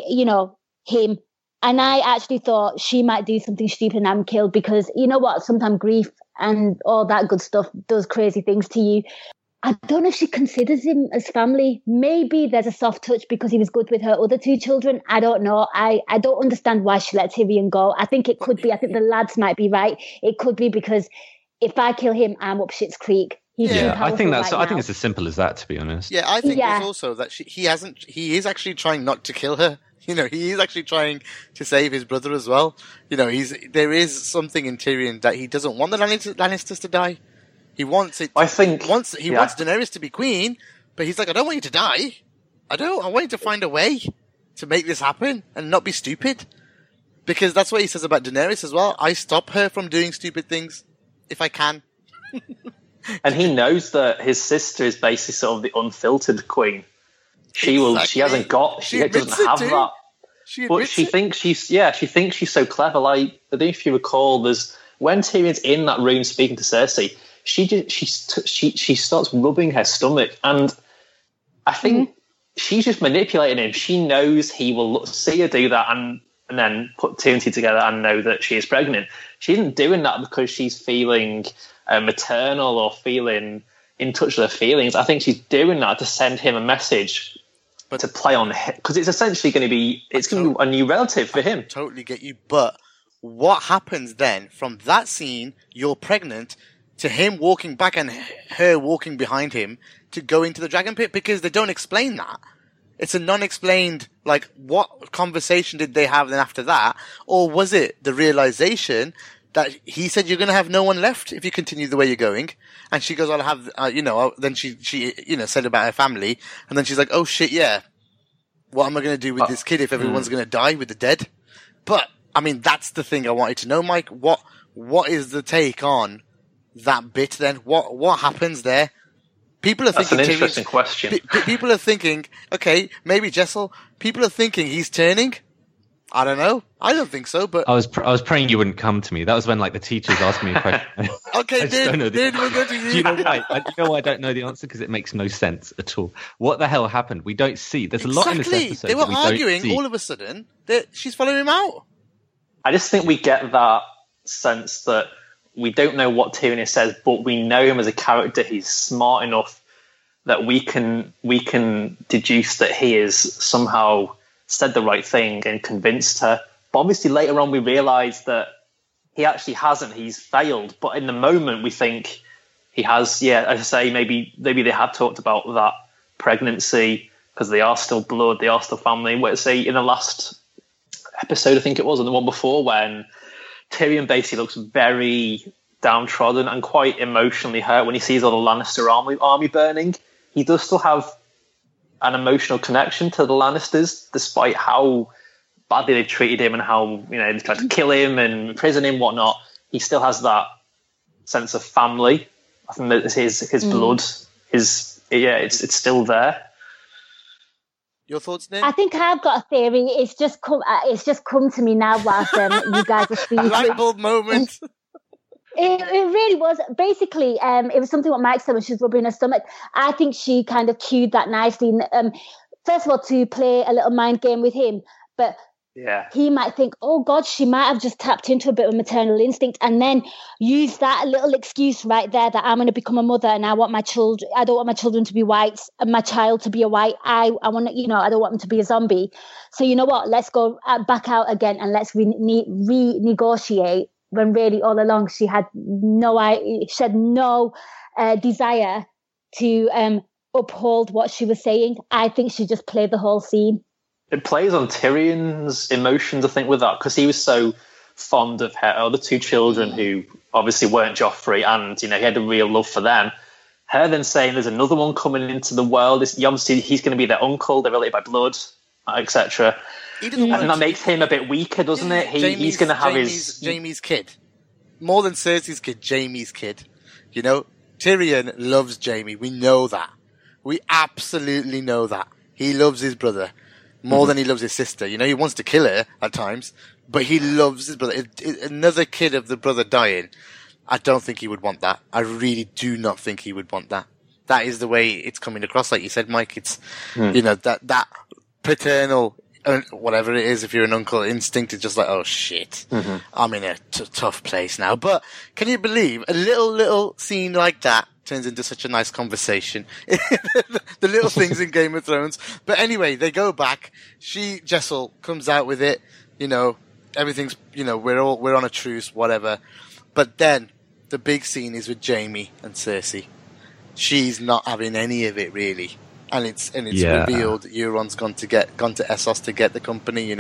Speaker 4: him. And I actually thought she might do something stupid and I'm killed, because you know what? Sometimes grief and all that good stuff does crazy things to you. I don't know if she considers him as family. Maybe there's a soft touch because he was good with her other two children. I don't know. I don't understand why she let Tyrion go. I think it could be, I think the lads might be right. It could be because if I kill him, I'm up Schitt's Creek.
Speaker 5: I think it's as simple as that, to be honest.
Speaker 3: Yeah, I think it's also that he is actually trying not to kill her. He is actually trying to save his brother as well. There is something in Tyrion that he doesn't want the Lannisters to die. He wants it. Wants Daenerys to be queen, but he's like, I don't want you to die. I want you to find a way to make this happen and not be stupid. Because that's what he says about Daenerys as well. I stop her from doing stupid things if I can.
Speaker 6: And he knows that his sister is basically sort of the unfiltered queen. She doesn't have that. She thinks she's so clever. Like, I don't know if you recall, when Tyrion's in that room speaking to Cersei, she starts rubbing her stomach, and I think she's just manipulating him. She knows he will see her do that and then put two and two together and know that she is pregnant. She isn't doing that because she's feeling maternal or feeling in touch with her feelings. I think she's doing that to send him a message, but to play on him, because it's essentially going to be a new relative for him.
Speaker 3: I totally get you, but what happens then from that scene? You're pregnant. To him walking back and her walking behind him to go into the dragon pit, because they don't explain that. It's a non-explained, what conversation did they have then after that? Or was it the realization that he said, you're going to have no one left if you continue the way you're going? And she goes, I'll have, then she said about her family. And then she's like, oh shit, yeah. What am I going to do with this kid if everyone's going to die with the dead? But, I mean, that's the thing I wanted to know, Mike. What is the take on that bit then? What happens there? People are
Speaker 6: That's
Speaker 3: thinking
Speaker 6: an interesting question.
Speaker 3: People are thinking, okay, maybe Jessel. People are thinking he's turning. I don't know. I don't think so, but
Speaker 5: I was praying you wouldn't come to me. That was when the teachers asked me a question.
Speaker 3: Okay, we'll go to you.
Speaker 5: You know why? I don't know the answer because it makes no sense at all. What the hell happened? We don't see. There's a lot in this episode.
Speaker 3: They were arguing. All of a sudden, she's following him out.
Speaker 6: I just think we get that sense that we don't know what Tyrion says, but we know him as a character. He's smart enough that we can deduce that he is somehow said the right thing and convinced her. But obviously later on we realise that he actually hasn't. He's failed. But in the moment we think he has. Yeah, as I say, maybe they have talked about that pregnancy because they are still blood, they are still family. Let's say in the last episode, I think it was, and the one before, when Tyrion basically looks very downtrodden and quite emotionally hurt when he sees all the Lannister army burning. He does still have an emotional connection to the Lannisters, despite how badly they treated him and how they tried to kill him and imprison him, whatnot. He still has that sense of family, I think that his blood is it's still there.
Speaker 3: Your thoughts, Nick?
Speaker 4: I think I've got a theory. It's just come to me now whilst you guys are speaking.
Speaker 3: Light bulb moment.
Speaker 4: It really was. Basically, it was something what Mike said when she was rubbing her stomach. I think she kind of cued that nicely. First of all, to play a little mind game with him, but he might think, oh God, she might have just tapped into a bit of maternal instinct, and then use that little excuse right there that I'm going to become a mother and I don't want my children to be white and my child to be a white. I want to, I don't want them to be a zombie. So you know what? Let's go back out again and let's renegotiate. When really all along she had no desire to uphold what she was saying. I think she just played the whole scene.
Speaker 6: It plays on Tyrion's emotions, I think, with that, because he was so fond of her other two children who obviously weren't Joffrey, and he had a real love for them. Her then saying there's another one coming into the world. Obviously, he's going to be their uncle. They're related by blood, etc. And that makes him a bit weaker, doesn't it? He's going to have
Speaker 3: Jaime's kid. More than Cersei's kid, Jaime's kid. Tyrion loves Jaime. We know that. We absolutely know that. He loves his brother more than he loves his sister. He wants to kill her at times, but he loves his brother. Another kid of the brother dying, I don't think he would want that. I really do not think he would want that. That is the way it's coming across, like you said, Mike. It's, that paternal, whatever it is, if you're an uncle, instinct is just like, oh shit, I'm in a tough place now. But can you believe a little scene like that turns into such a nice conversation? The little things in Game of Thrones. But anyway, they go back. Jessel comes out with it. Everything's, we're on a truce, whatever. But then the big scene is with Jaime and Cersei. She's not having any of it really. And it's revealed Euron's gone to Essos to get the company,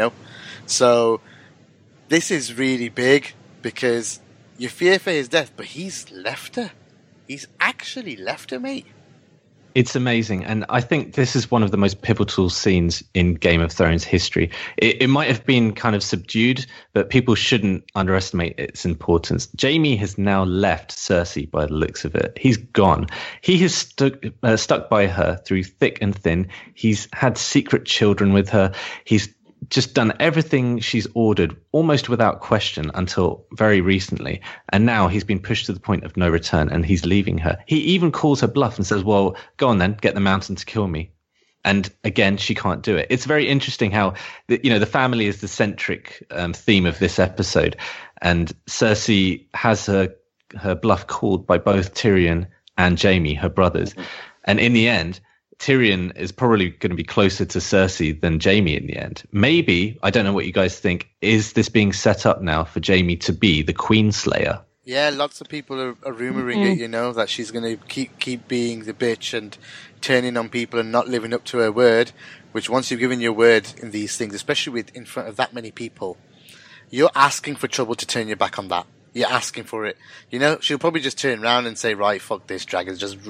Speaker 3: So this is really big because you fear for his death, but he's left her. He's actually left her, mate.
Speaker 5: It's amazing. And I think this is one of the most pivotal scenes in Game of Thrones history. It might have been kind of subdued, but people shouldn't underestimate its importance. Jaime has now left Cersei by the looks of it. He's gone. He has stuck by her through thick and thin. He's had secret children with her. He's just done everything she's ordered almost without question until very recently. And now he's been pushed to the point of no return and he's leaving her. He even calls her bluff and says, well, go on then, get the mountain to kill me. And again, she can't do it. It's very interesting how, the family is the centric theme of this episode. And Cersei has her bluff called by both Tyrion and Jaime, her brothers. And in the end, Tyrion is probably going to be closer to Cersei than Jaime in the end. Maybe, I don't know what you guys think, is this being set up now for Jaime to be the Queen Slayer?
Speaker 3: Yeah, lots of people are rumouring it, that she's going to keep being the bitch and turning on people and not living up to her word, which once you've given your word in these things, especially in front of that many people, you're asking for trouble to turn your back on that. You're asking for it. She'll probably just turn around and say, right, fuck this, dragons, just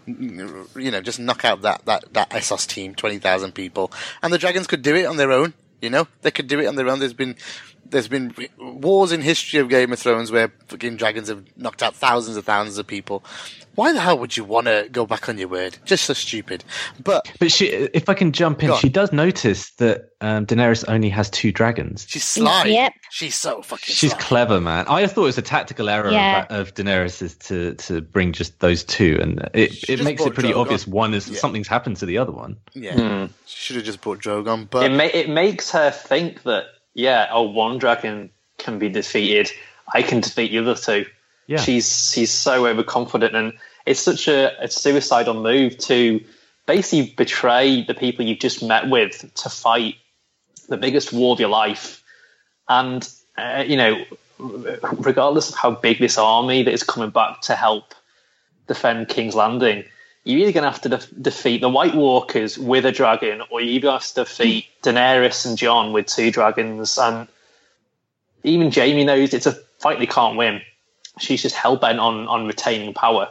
Speaker 3: knock out that Essos team, 20,000 people. And the dragons could do it on their own, They could do it on their own. There's been wars in history of Game of Thrones where fucking dragons have knocked out thousands of people. Why the hell would you want to go back on your word? Just so stupid. But
Speaker 5: she, if I can jump in, she does notice that Daenerys only has 2 dragons.
Speaker 3: She's sly. Yep. She's so fucking
Speaker 5: She's
Speaker 3: sly.
Speaker 5: clever, man. I thought it was a tactical error of Daenerys to bring just those 2. And it makes it pretty obvious one is something's happened to the other one.
Speaker 3: Yeah. She should have just brought Drogon. But
Speaker 6: it makes her think that, one dragon can be defeated. I can defeat the other 2. Yeah. She's so overconfident, and it's such a suicidal move to basically betray the people you've just met with to fight the biggest war of your life. And, regardless of how big this army that is coming back to help defend King's Landing, you're either going to have to defeat the White Walkers with a dragon, or you either have to defeat Daenerys and Jon with 2 dragons. And even Jaime knows it's a fight they can't win. She's just hell-bent on retaining power.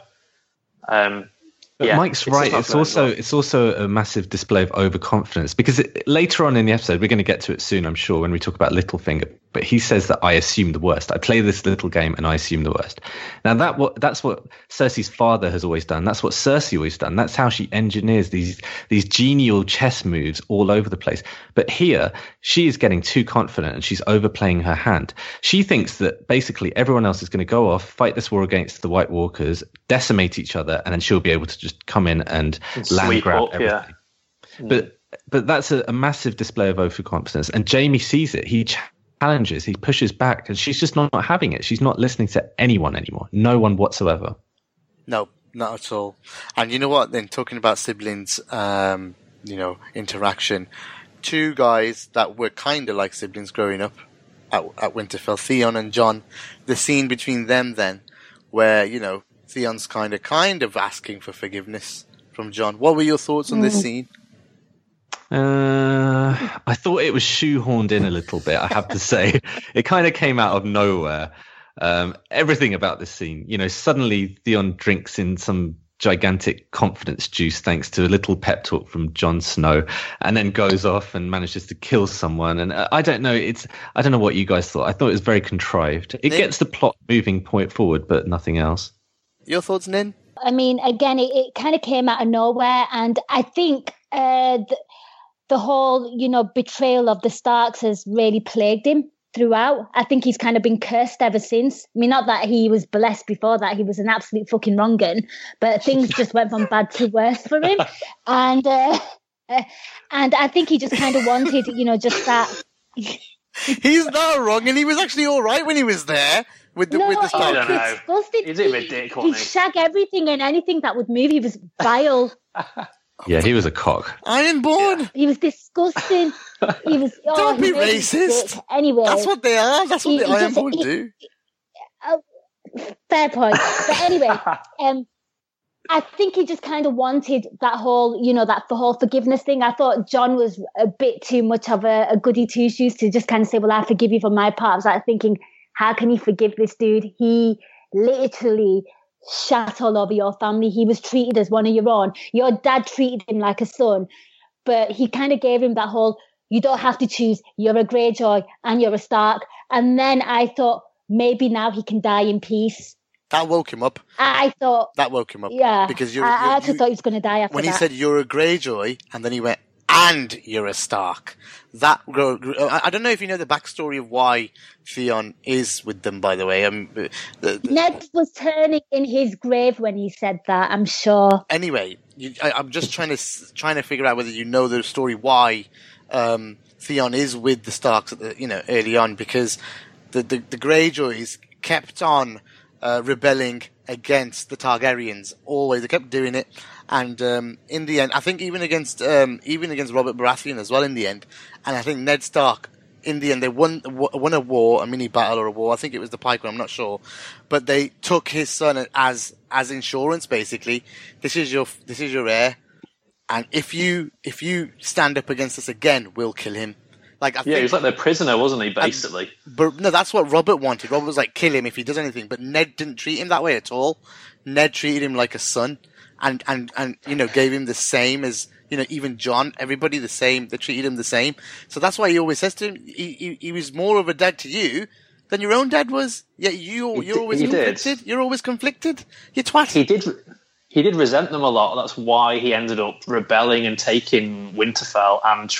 Speaker 5: Mike's right. It's also a massive display of overconfidence because later on in the episode, we're going to get to it soon, I'm sure, when we talk about Littlefinger. but he says that I assume the worst. I play this little game and I assume the worst. Now that's what Cersei's father has always done. That's what Cersei always done. That's how she engineers these genial chess moves all over the place. But here, she is getting too confident and she's overplaying her hand. She thinks that basically everyone else is going to go off, fight this war against the White Walkers, decimate each other, and then she'll be able to just come in and land grab everything. Yeah. But that's a massive display of overconfidence. And Jaime sees it. He challenges, he pushes back, and she's just not having it. She's not listening to anyone anymore. No one whatsoever.
Speaker 3: No, not at all. And you know what? Then talking about siblings, interaction, two guys that were kind of like siblings growing up at Winterfell, Theon and Jon. The scene between them then, where Theon's kind of asking for forgiveness from Jon. What were your thoughts on this scene?
Speaker 5: I thought it was shoehorned in a little bit, I have to say. It kind of came out of nowhere. Everything about this scene, suddenly Theon drinks in some gigantic confidence juice thanks to a little pep talk from Jon Snow, and then goes off and manages to kill someone. And I don't know what you guys thought. I thought it was very contrived. It gets the plot moving point forward, but nothing else.
Speaker 3: Your thoughts, Nin?
Speaker 4: I mean, again, it kind of came out of nowhere, and I think the whole, betrayal of the Starks has really plagued him throughout. I think he's kind of been cursed ever since. I mean, not that he was blessed before that. He was an absolute fucking wrong'un, but things just went from bad to worse for him. And I think he just kind of wanted, just that.
Speaker 3: He's not wrong, and he was actually all right when he was there with the Starks.
Speaker 6: I don't know. Is it ridiculous?
Speaker 4: He'd shag everything and anything that would move. He was vile.
Speaker 5: Yeah, he was a cock.
Speaker 3: Ironborn.
Speaker 4: Yeah. He was disgusting. He was.
Speaker 3: Don't be racist.
Speaker 4: Anyway,
Speaker 3: that's what they are. That's what the Ironborn do.
Speaker 4: Fair point. But anyway, I think he just kind of wanted that whole, the whole forgiveness thing. I thought Jon was a bit too much of a goody two shoes to just kind of say, "Well, I forgive you for my part." I was like thinking, how can you forgive this dude? He literally shat all over your family. He was treated as one of your own. Your dad treated him like a son, but he kind of gave him that whole, you don't have to choose. You're a Greyjoy and you're a Stark. And then I thought maybe now he can die in peace.
Speaker 3: That woke him up.
Speaker 4: I thought
Speaker 3: that woke him up.
Speaker 4: Yeah,
Speaker 3: because
Speaker 4: I actually thought he was going to die after
Speaker 3: when
Speaker 4: that.
Speaker 3: He said you're a Greyjoy, and then he went, and you're a Stark. I don't know if you know the backstory of why Theon is with them, by the way.
Speaker 4: Ned was turning in his grave when he said that, I'm sure.
Speaker 3: Anyway, I'm just trying to figure out whether you know the story why Theon is with the Starks early on, because the Greyjoys kept on rebelling against the Targaryens. Always, they kept doing it. And in the end, I think even against Robert Baratheon as well in the end. And I think Ned Stark, in the end, they won a war, a mini battle or a war. I think it was the Pike War, I'm not sure. But they took his son as insurance, basically. This is your heir. And if you stand up against us again, we'll kill him.
Speaker 6: He was like their prisoner, wasn't he, basically?
Speaker 3: But no, that's what Robert wanted. Robert was like, kill him if he does anything. But Ned didn't treat him that way at all. Ned treated him like a son. And gave him the same as, even Jon, everybody the same. They treated him the same. So that's why he always says to him, he was more of a dad to you than your own dad was. Yeah, you're always conflicted. You're always conflicted. You twat.
Speaker 6: He did resent them a lot. That's why he ended up rebelling and taking Winterfell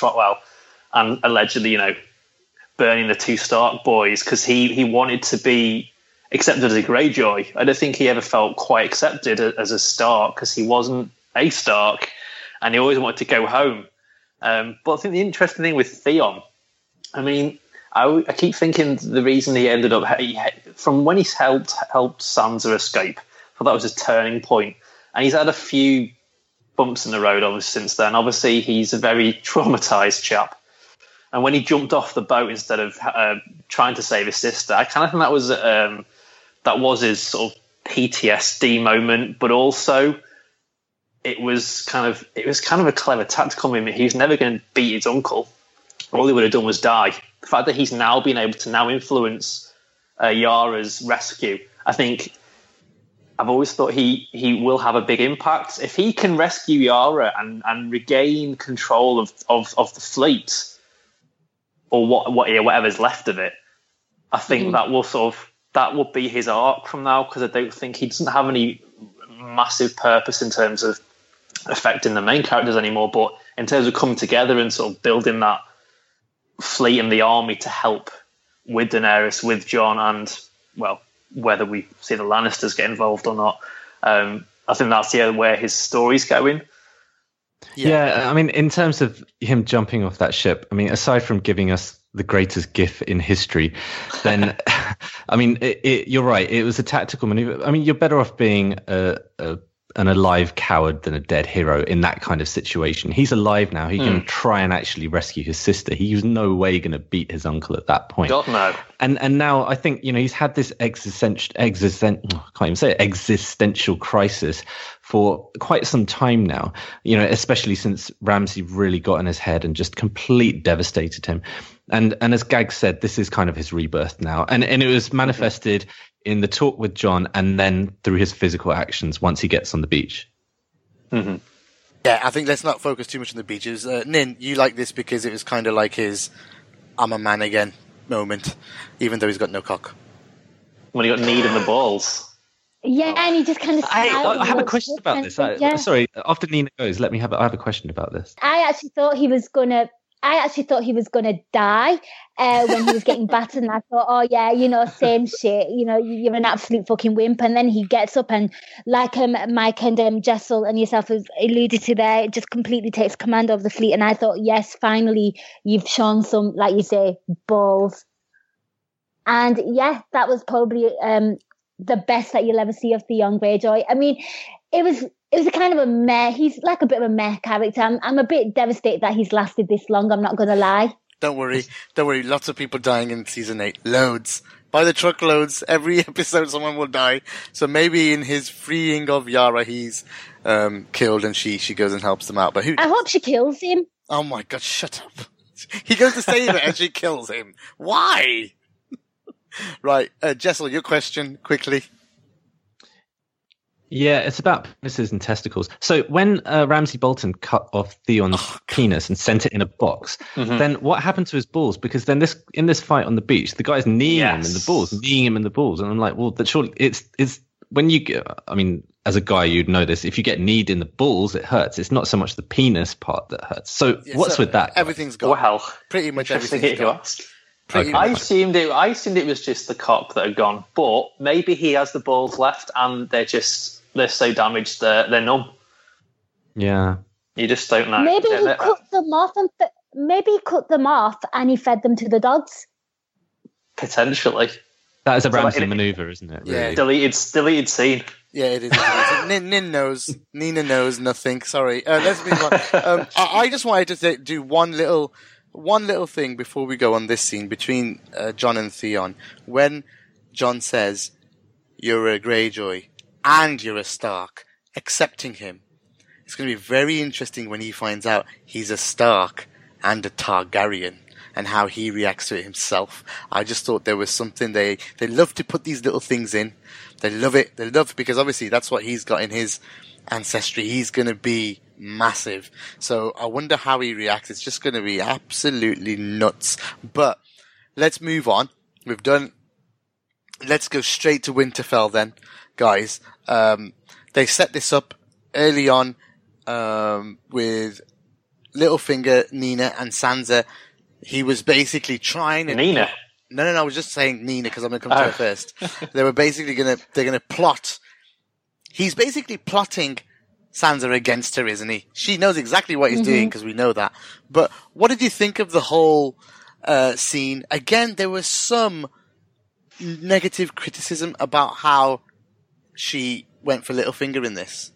Speaker 6: and allegedly, burning the two Stark boys, because he wanted to be accepted as a Greyjoy. I don't think he ever felt quite accepted as a Stark, because he wasn't a Stark, and he always wanted to go home. But I think the interesting thing with Theon, I mean, I keep thinking the reason he ended up, from when he helped Sansa escape, I thought that was a turning point. And he's had a few bumps in the road obviously since then. Obviously, he's a very traumatized chap. And when he jumped off the boat instead of trying to save his sister, I kind of think that was his sort of PTSD moment. But also, it was kind of a clever tactical movement. He was never going to beat his uncle. All he would have done was die. The fact that he's now been able to now influence Yara's rescue, I think. I've always thought he will have a big impact if he can rescue Yara and regain control of the fleet, or whatever's left of it. I think that will be his arc from now, because I don't think he doesn't have any massive purpose in terms of affecting the main characters anymore. But in terms of coming together and sort of building that fleet and the army to help with Daenerys, with Jon, and, well, whether we see the Lannisters get involved or not, I think that's where his story's going.
Speaker 5: Yeah, I mean, in terms of him jumping off that ship, I mean, aside from giving us the greatest gif in history, then, I mean, you're right. It was a tactical maneuver. I mean, you're better off being an alive coward than a dead hero in that kind of situation. He's alive now. He can try and actually rescue his sister. He was no way going to beat his uncle at that point.
Speaker 6: God, no.
Speaker 5: And now I think, he's had this existential crisis for quite some time now, especially since Ramsay really got in his head and just complete devastated him. And as Gag said, this is kind of his rebirth now. And it was manifested in the talk with Jon, and then through his physical actions once he gets on the beach.
Speaker 3: Mm-hmm. Yeah, I think let's not focus too much on the beaches. Nin, you like this because it was kind of like his "I'm a man again" moment, even though he's got no cock.
Speaker 6: When he got kneed in the balls.
Speaker 4: Yeah, and he just kind of...
Speaker 5: I have a question about this. Sorry, after Nina goes, I have a question about this.
Speaker 4: I actually thought he was going to die when he was getting battered, and I thought, oh yeah, same shit, you're an absolute fucking wimp. And then he gets up and, like Mike and Jessel and yourself have alluded to there, it just completely takes command of the fleet. And I thought, yes, finally you've shown some, like you say, balls. And yeah, that was probably the best that you'll ever see of Theon Greyjoy. I mean, it was a kind of a meh. He's like a bit of a meh character. I'm a bit devastated that he's lasted this long. I'm not going to lie.
Speaker 3: Don't worry. Lots of people dying in season 8. Loads. By the truckloads. Every episode someone will die. So maybe in his freeing of Yara, he's killed and she goes and helps them out. But
Speaker 4: I hope she kills him.
Speaker 3: Oh my God, shut up. He goes to save her and she kills him. Why? Right. Jessel, your question, quickly.
Speaker 5: Yeah, it's about penises and testicles. So when Ramsay Bolton cut off Theon's penis and sent it in a box, then what happened to his balls? Because then in this fight on the beach, the guy's kneeing him in the balls, and I'm like, well, that surely it's when you get, I mean, as a guy, you'd know this. If you get kneed in the balls, it hurts. It's not so much the penis part that hurts. So what's with that?
Speaker 3: Everything's gone.
Speaker 6: Well,
Speaker 3: pretty much everything's gone.
Speaker 6: I assumed it was just the cock that had gone, but maybe he has the balls left and they're so damaged they're numb.
Speaker 5: Yeah,
Speaker 6: you just don't know.
Speaker 4: Maybe he cut them off and he fed them to the dogs.
Speaker 6: Potentially,
Speaker 5: that is a Ramsay maneuver, isn't it? Really?
Speaker 6: Yeah, deleted scene.
Speaker 3: Yeah, it is. Nin knows. Nina knows nothing. Sorry. Let's move on. I just wanted to do one little thing before we go on this scene between Jon and Theon. When Jon says, "You're a Greyjoy and you're a Stark," accepting him. It's going to be very interesting when he finds out he's a Stark and a Targaryen and how he reacts to it himself. I just thought there was something they love to put these little things in. They love it. They love it because obviously that's what he's got in his ancestry. He's going to be massive. So I wonder how he reacts. It's just going to be absolutely nuts. But let's move on. Let's go straight to Winterfell then, guys. They set this up early on with Littlefinger, Nina, and Sansa. He was basically trying to...
Speaker 6: Nina?
Speaker 3: No, I was just saying Nina because I'm going to come to her first. They were basically they're going to plot. He's basically plotting Sansa against her, isn't he? She knows exactly what he's doing because we know that. But what did you think of the whole scene? Again, there was some negative criticism about how she went for Littlefinger in this.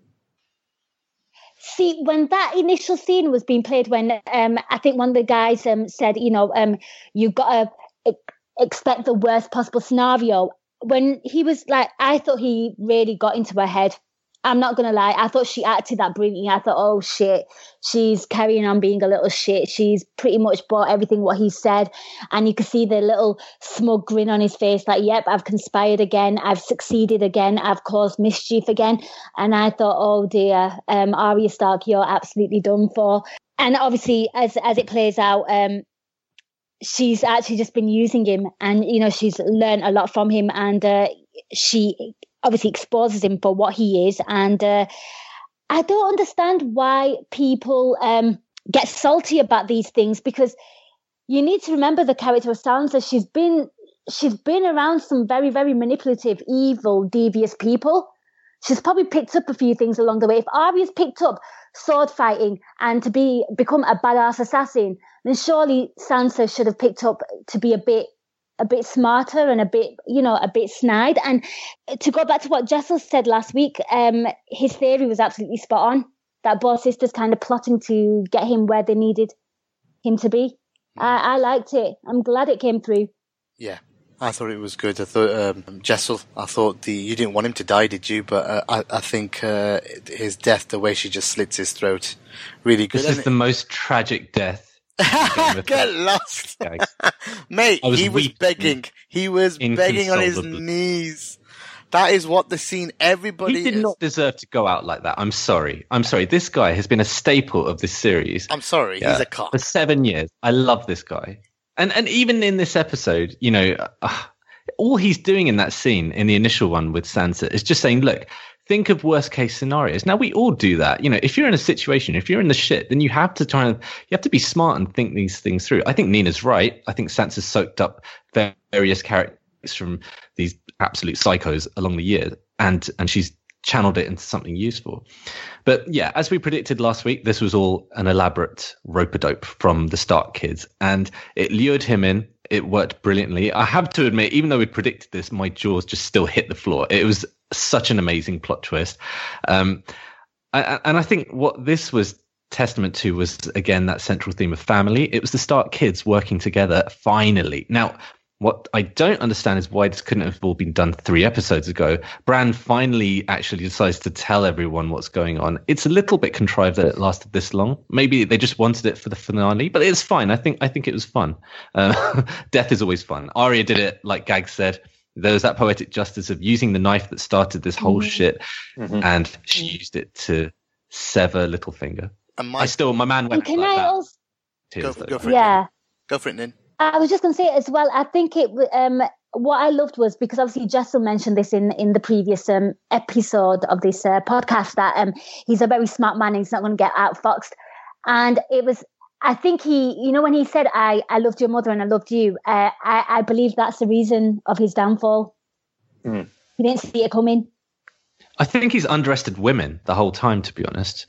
Speaker 4: See, when that initial scene was being played, when I think one of the guys said, you've got to expect the worst possible scenario. When he was like, I thought he really got into her head. I'm not going to lie. I thought she acted that brilliantly. I thought, oh shit, she's carrying on being a little shit. She's pretty much bought everything what he said. And you could see the little smug grin on his face, like, yep, I've conspired again. I've succeeded again. I've caused mischief again. And I thought, oh dear, Arya Stark, you're absolutely done for. And obviously, as it plays out, she's actually just been using him, and she's learned a lot from him, and she obviously exposes him for what he is. And I don't understand why people get salty about these things, because you need to remember the character of Sansa. She's been around some very, very manipulative, evil, devious people. She's probably picked up a few things along the way. If Arya's picked up sword fighting and to become a badass assassin, then surely Sansa should have picked up to be a bit smarter and a bit snide. And to go back to what Jessel said last week, his theory was absolutely spot on, that both sisters kind of plotting to get him where they needed him to be. I liked it. I'm glad it came through.
Speaker 3: Yeah, I thought it was good. I thought, Jessel, you didn't want him to die, did you? But I think his death, the way she just slits his throat, really good.
Speaker 5: This is the most tragic death.
Speaker 3: Get lost. Mate, he was begging. He was begging on his knees. That is what the scene everybody...
Speaker 5: He did not deserve to go out like that. I'm sorry. This guy has been a staple of this series.
Speaker 3: I'm sorry. He's a cock.
Speaker 5: For 7 years. I love this guy. And even in this episode, all he's doing in that scene, in the initial one with Sansa, is just saying, look, think of worst case scenarios. Now, we all do that. If you're in a situation, if you're in the shit, then you have to be smart and think these things through. I think Nina's right. I think Sansa's soaked up various characters from these absolute psychos along the years, and she's channeled it into something useful. But yeah, as we predicted last week, this was all an elaborate rope-a-dope from the Stark kids, and it lured him in. It worked brilliantly. I have to admit, even though we predicted this, my jaws just still hit the floor. It was such an amazing plot twist. And I think what this was testament to was, again, that central theme of family. It was the Stark kids working together finally. Now, what I don't understand is why this couldn't have all been done 3 episodes ago. Bran finally actually decides to tell everyone what's going on. It's a little bit contrived that it lasted this long. Maybe they just wanted it for the finale, but it's fine. I think it was fun. Death is always fun. Arya did it, like Gag said. There was that poetic justice of using the knife that started this whole shit, and she used it to sever Littlefinger. My man went
Speaker 4: can
Speaker 5: like
Speaker 4: I
Speaker 5: that.
Speaker 4: Also...
Speaker 3: Go for it. Yeah. Go for it, Nin.
Speaker 4: I was just going to say as well, I think what I loved was, because obviously Jessel mentioned this in the previous episode of this podcast, that he's a very smart man and he's not going to get outfoxed. And it was, I think he, when he said, I loved your mother and I loved you, I believe that's the reason of his downfall. He didn't see it coming.
Speaker 5: I think he's underestimated women the whole time, to be honest.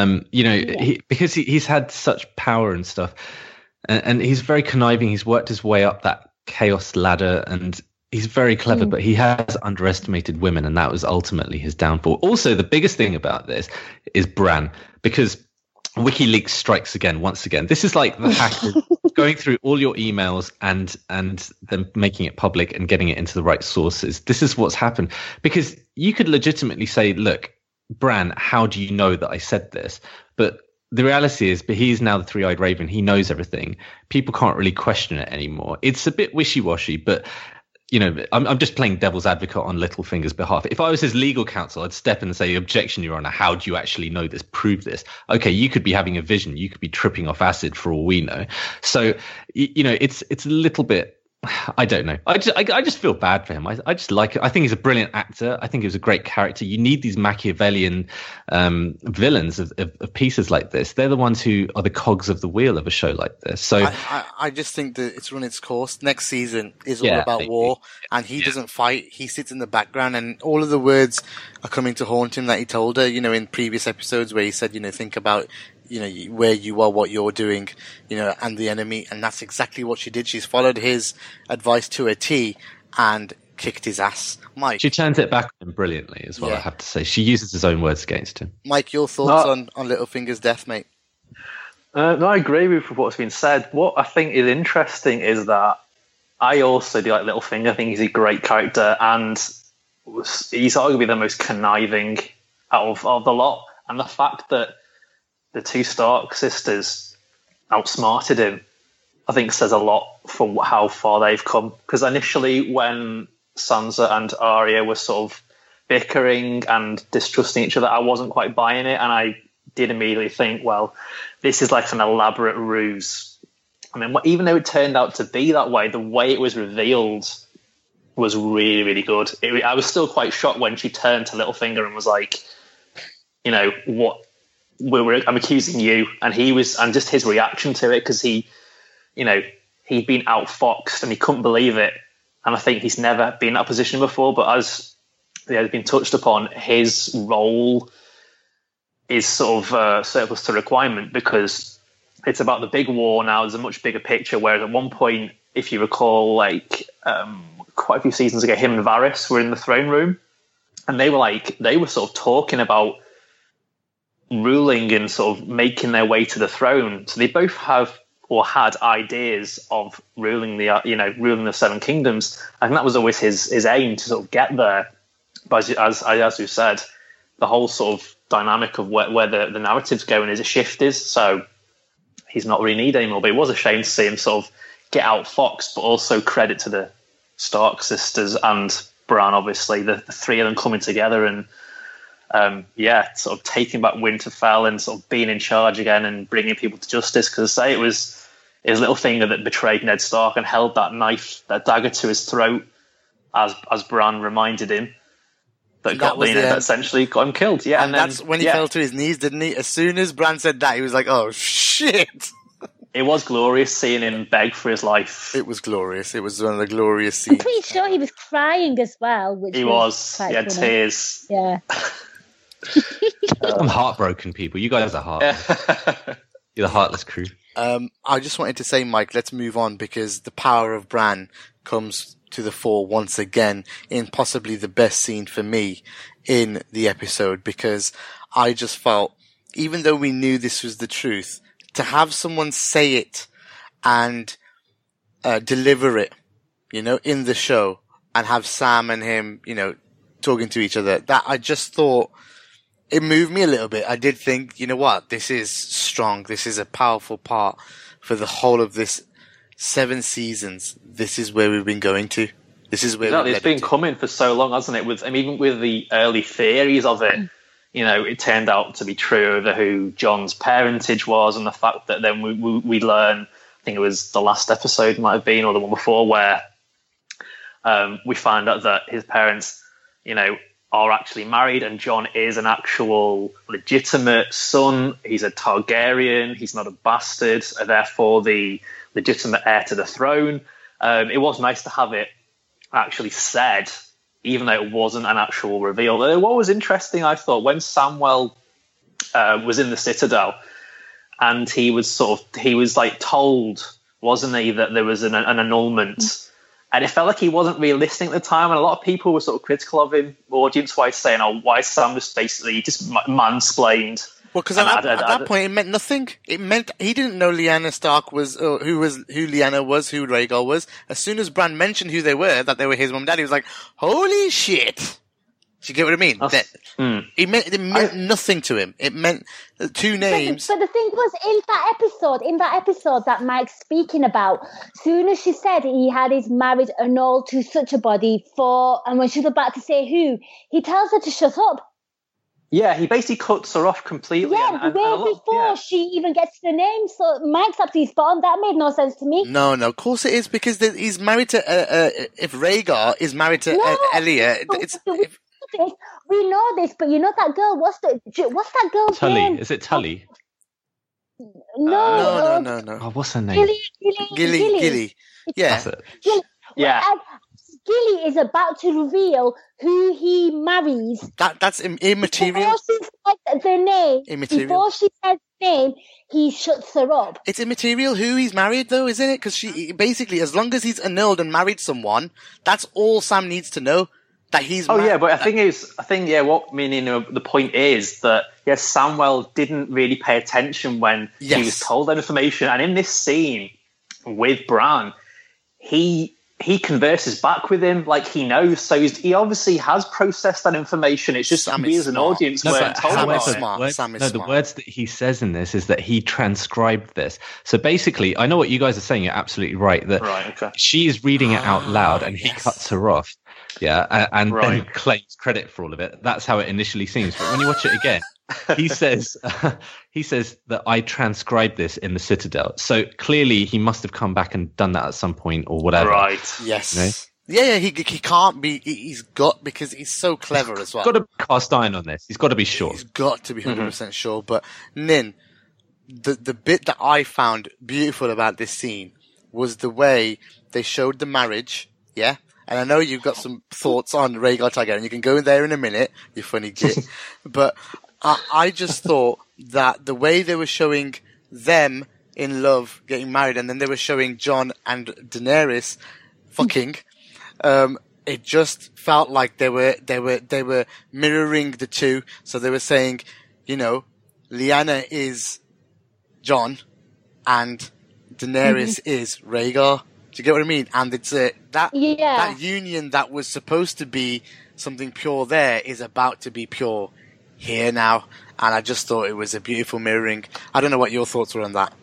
Speaker 5: Because he's had such power and stuff. And he's very conniving. He's worked his way up that chaos ladder, and he's very clever, but he has underestimated women, and that was ultimately his downfall. Also, the biggest thing about this is Bran, because WikiLeaks strikes again, once again. This is like the hackers going through all your emails and then making it public and getting it into the right sources. This is what's happened, because you could legitimately say, look, Bran, how do you know that I said this? But the reality is, but he's now the three-eyed raven. He knows everything. People can't really question it anymore. It's a bit wishy-washy, but I'm just playing devil's advocate on Littlefinger's behalf. If I was his legal counsel, I'd step in and say, objection, Your Honor, how do you actually know this? Prove this. Okay, you could be having a vision. You could be tripping off acid for all we know. So, it's a little bit, I don't know. I just feel bad for him. I just like it. I think he's a brilliant actor. I think he was a great character. You need these Machiavellian villains of pieces like this. They're the ones who are the cogs of the wheel of a show like this. So
Speaker 3: I just think that it's run its course. Next season is all about war, and he doesn't fight. He sits in the background, and all of the words are coming to haunt him that he told her, in previous episodes where he said, think about where you are, what you're doing, and the enemy. And that's exactly what she did. She's followed his advice to a T and kicked his ass. Mike.
Speaker 5: She turns it back on him brilliantly as well, I have to say. She uses his own words against him.
Speaker 3: Mike, your thoughts on Littlefinger's death, mate?
Speaker 6: No, I agree with what's been said. What I think is interesting is that I also do like Littlefinger. I think he's a great character, and he's arguably the most conniving out of the lot. And the fact that the 2 Stark sisters outsmarted him, I think says a lot for how far they've come. Because initially when Sansa and Arya were sort of bickering and distrusting each other, I wasn't quite buying it. And I did immediately think, well, this is like an elaborate ruse I mean, even though it turned out to be that way, the way it was revealed was really, really good. I was still quite shocked when she turned to Littlefinger and was like, you know, what? I'm accusing you, and just his reaction to it, because he, you know, he'd been outfoxed and he couldn't believe it, and I think he's never been in that position before. But as has been touched upon, his role is sort of surplus to requirement, because it's about the big war now. There's a much bigger picture. Whereas at one point, if you recall, like quite a few seasons ago, him and Varys were in the throne room, and they were sort of talking about ruling and sort of making their way to the throne. So they both have or had ideas of ruling the Seven Kingdoms. I think that was always his aim, to sort of get there. But as you said, the whole sort of dynamic of where the narrative's going is a shift is. So he's not really needed anymore. But it was a shame to see him sort of get outfoxed, but also credit to the Stark sisters and Bran, obviously, the three of them coming together and sort of taking back Winterfell and sort of being in charge again and bringing people to justice. Because I say it was his Littlefinger that betrayed Ned Stark and held that knife, that dagger to his throat, as Bran reminded him. That essentially got him killed. Yeah,
Speaker 3: and that's when he fell to his knees, didn't he? As soon as Bran said that, he was like, "Oh shit!"
Speaker 6: It was glorious seeing him beg for his life.
Speaker 3: It was glorious. It was one of the glorious scenes.
Speaker 4: I'm pretty sure he was crying as well.
Speaker 6: He had tears.
Speaker 4: Yeah.
Speaker 5: I'm heartbroken, people. You guys are You're the heartless crew.
Speaker 3: I just wanted to say, Mike, let's move on, because the power of Bran comes to the fore once again in possibly the best scene for me in the episode, because I just felt, even though we knew this was the truth, to have someone say it and deliver it, you know, in the show, and have Sam and him, you know, talking to each other, that I just thought it moved me a little bit. I did think, you know what, this is strong. This is a powerful part for the whole of this 7 seasons. This is where we've been going to. This is where
Speaker 6: it's been coming for so long, hasn't it? Even with the early theories of it, you know, it turned out to be true over who Jon's parentage was, and the fact that then we learn, I think it was the last episode might have been, or the one before, where we find out that his parents, you know, are actually married, and Jon is an actual legitimate son. He's a Targaryen. He's not a bastard, therefore the legitimate heir to the throne. It was nice to have it actually said, even though it wasn't an actual reveal. What was interesting, I thought, when Samwell was in the Citadel, and he was like told, wasn't he, that there was an annulment. And it felt like he wasn't really listening at the time, and a lot of people were sort of critical of him, audience-wise, saying, "Oh, why Sam just basically just mansplained."
Speaker 3: Well, because at that point, it meant nothing. It meant he didn't know Lyanna Stark was who Lyanna was, who Rhaegar was. As soon as Bran mentioned who they were, that they were his mum and dad, he was like, "Holy shit!" Do you get what I mean? It meant nothing to him. It meant 2 names.
Speaker 4: But the thing was, in that episode that Mike's speaking about, soon as she said he had his marriage annulled to such a body and when she was about to say who, he tells her to shut up.
Speaker 6: Yeah, he basically cuts her off completely.
Speaker 4: Yeah, before she even gets the name. So Mike's absolutely spot on. That made no sense to me.
Speaker 3: No, of course it is, because he's married to, if Rhaegar is married to Elia,
Speaker 4: we know this, but you know that girl. What's that girl's
Speaker 5: Tully.
Speaker 4: name?
Speaker 5: Is it Tully?
Speaker 4: No.
Speaker 5: Oh, what's her name?
Speaker 3: Gilly. Yeah.
Speaker 5: That's it.
Speaker 6: Yeah.
Speaker 4: Gilly is about to reveal who he marries.
Speaker 3: That's immaterial.
Speaker 4: Before she says the name, he shuts her up.
Speaker 3: It's immaterial who he's married, though, isn't it? Because she basically, as long as he's annulled and married someone, that's all Sam needs to know. That he's
Speaker 6: but what meaning the point is that Samwell didn't really pay attention when he was told that information, and in this scene with Bran, he converses back with him like he knows. So he obviously has processed that information. It's just we as an audience weren't told about it.
Speaker 5: The words that he says in this is that he transcribed this. So basically, I know what you guys are saying. You're absolutely right. That she's reading it out loud and he cuts her off. Yeah, and then claims credit for all of it. That's how it initially seems. But when you watch it again, he says that I transcribed this in the Citadel. So clearly he must have come back and done that at some point or whatever.
Speaker 6: Right.
Speaker 3: Yes.
Speaker 5: You know?
Speaker 3: Yeah, he can't be. He's got, because he's so clever as well.
Speaker 5: He's got to cast iron on this. He's got to be sure.
Speaker 3: He's got to be 100% sure. But Nin, the bit that I found beautiful about this scene was the way they showed the marriage. Yeah, and I know you've got some thoughts on Rhaegar Targaryen. You can go in there in a minute. You funny git. But I just thought that the way they were showing them in love, getting married, and then they were showing Jon and Daenerys fucking. It just felt like they were mirroring the two. So they were saying, you know, Lyanna is Jon and Daenerys is Rhaegar. Do you get what I mean? And it's that union that was supposed to be something pure there is about to be pure here now. And I just thought it was a beautiful mirroring. I don't know what your thoughts were on that.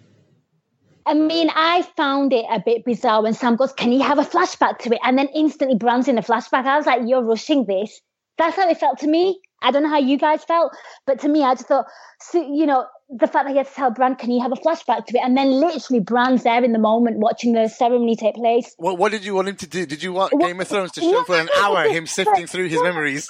Speaker 4: I mean, I found it a bit bizarre when Sam goes, can he have a flashback to it? And then instantly Bran's in a flashback. I was like, you're rushing this. That's how it felt to me. I don't know how you guys felt, but to me, I just thought, so, you know, the fact that he had to tell Bran, can you have a flashback to it? And then literally Bran's there in the moment watching the ceremony take place.
Speaker 3: What did you want him to do? Did you want Game of Thrones to show for an hour him sifting through his memories?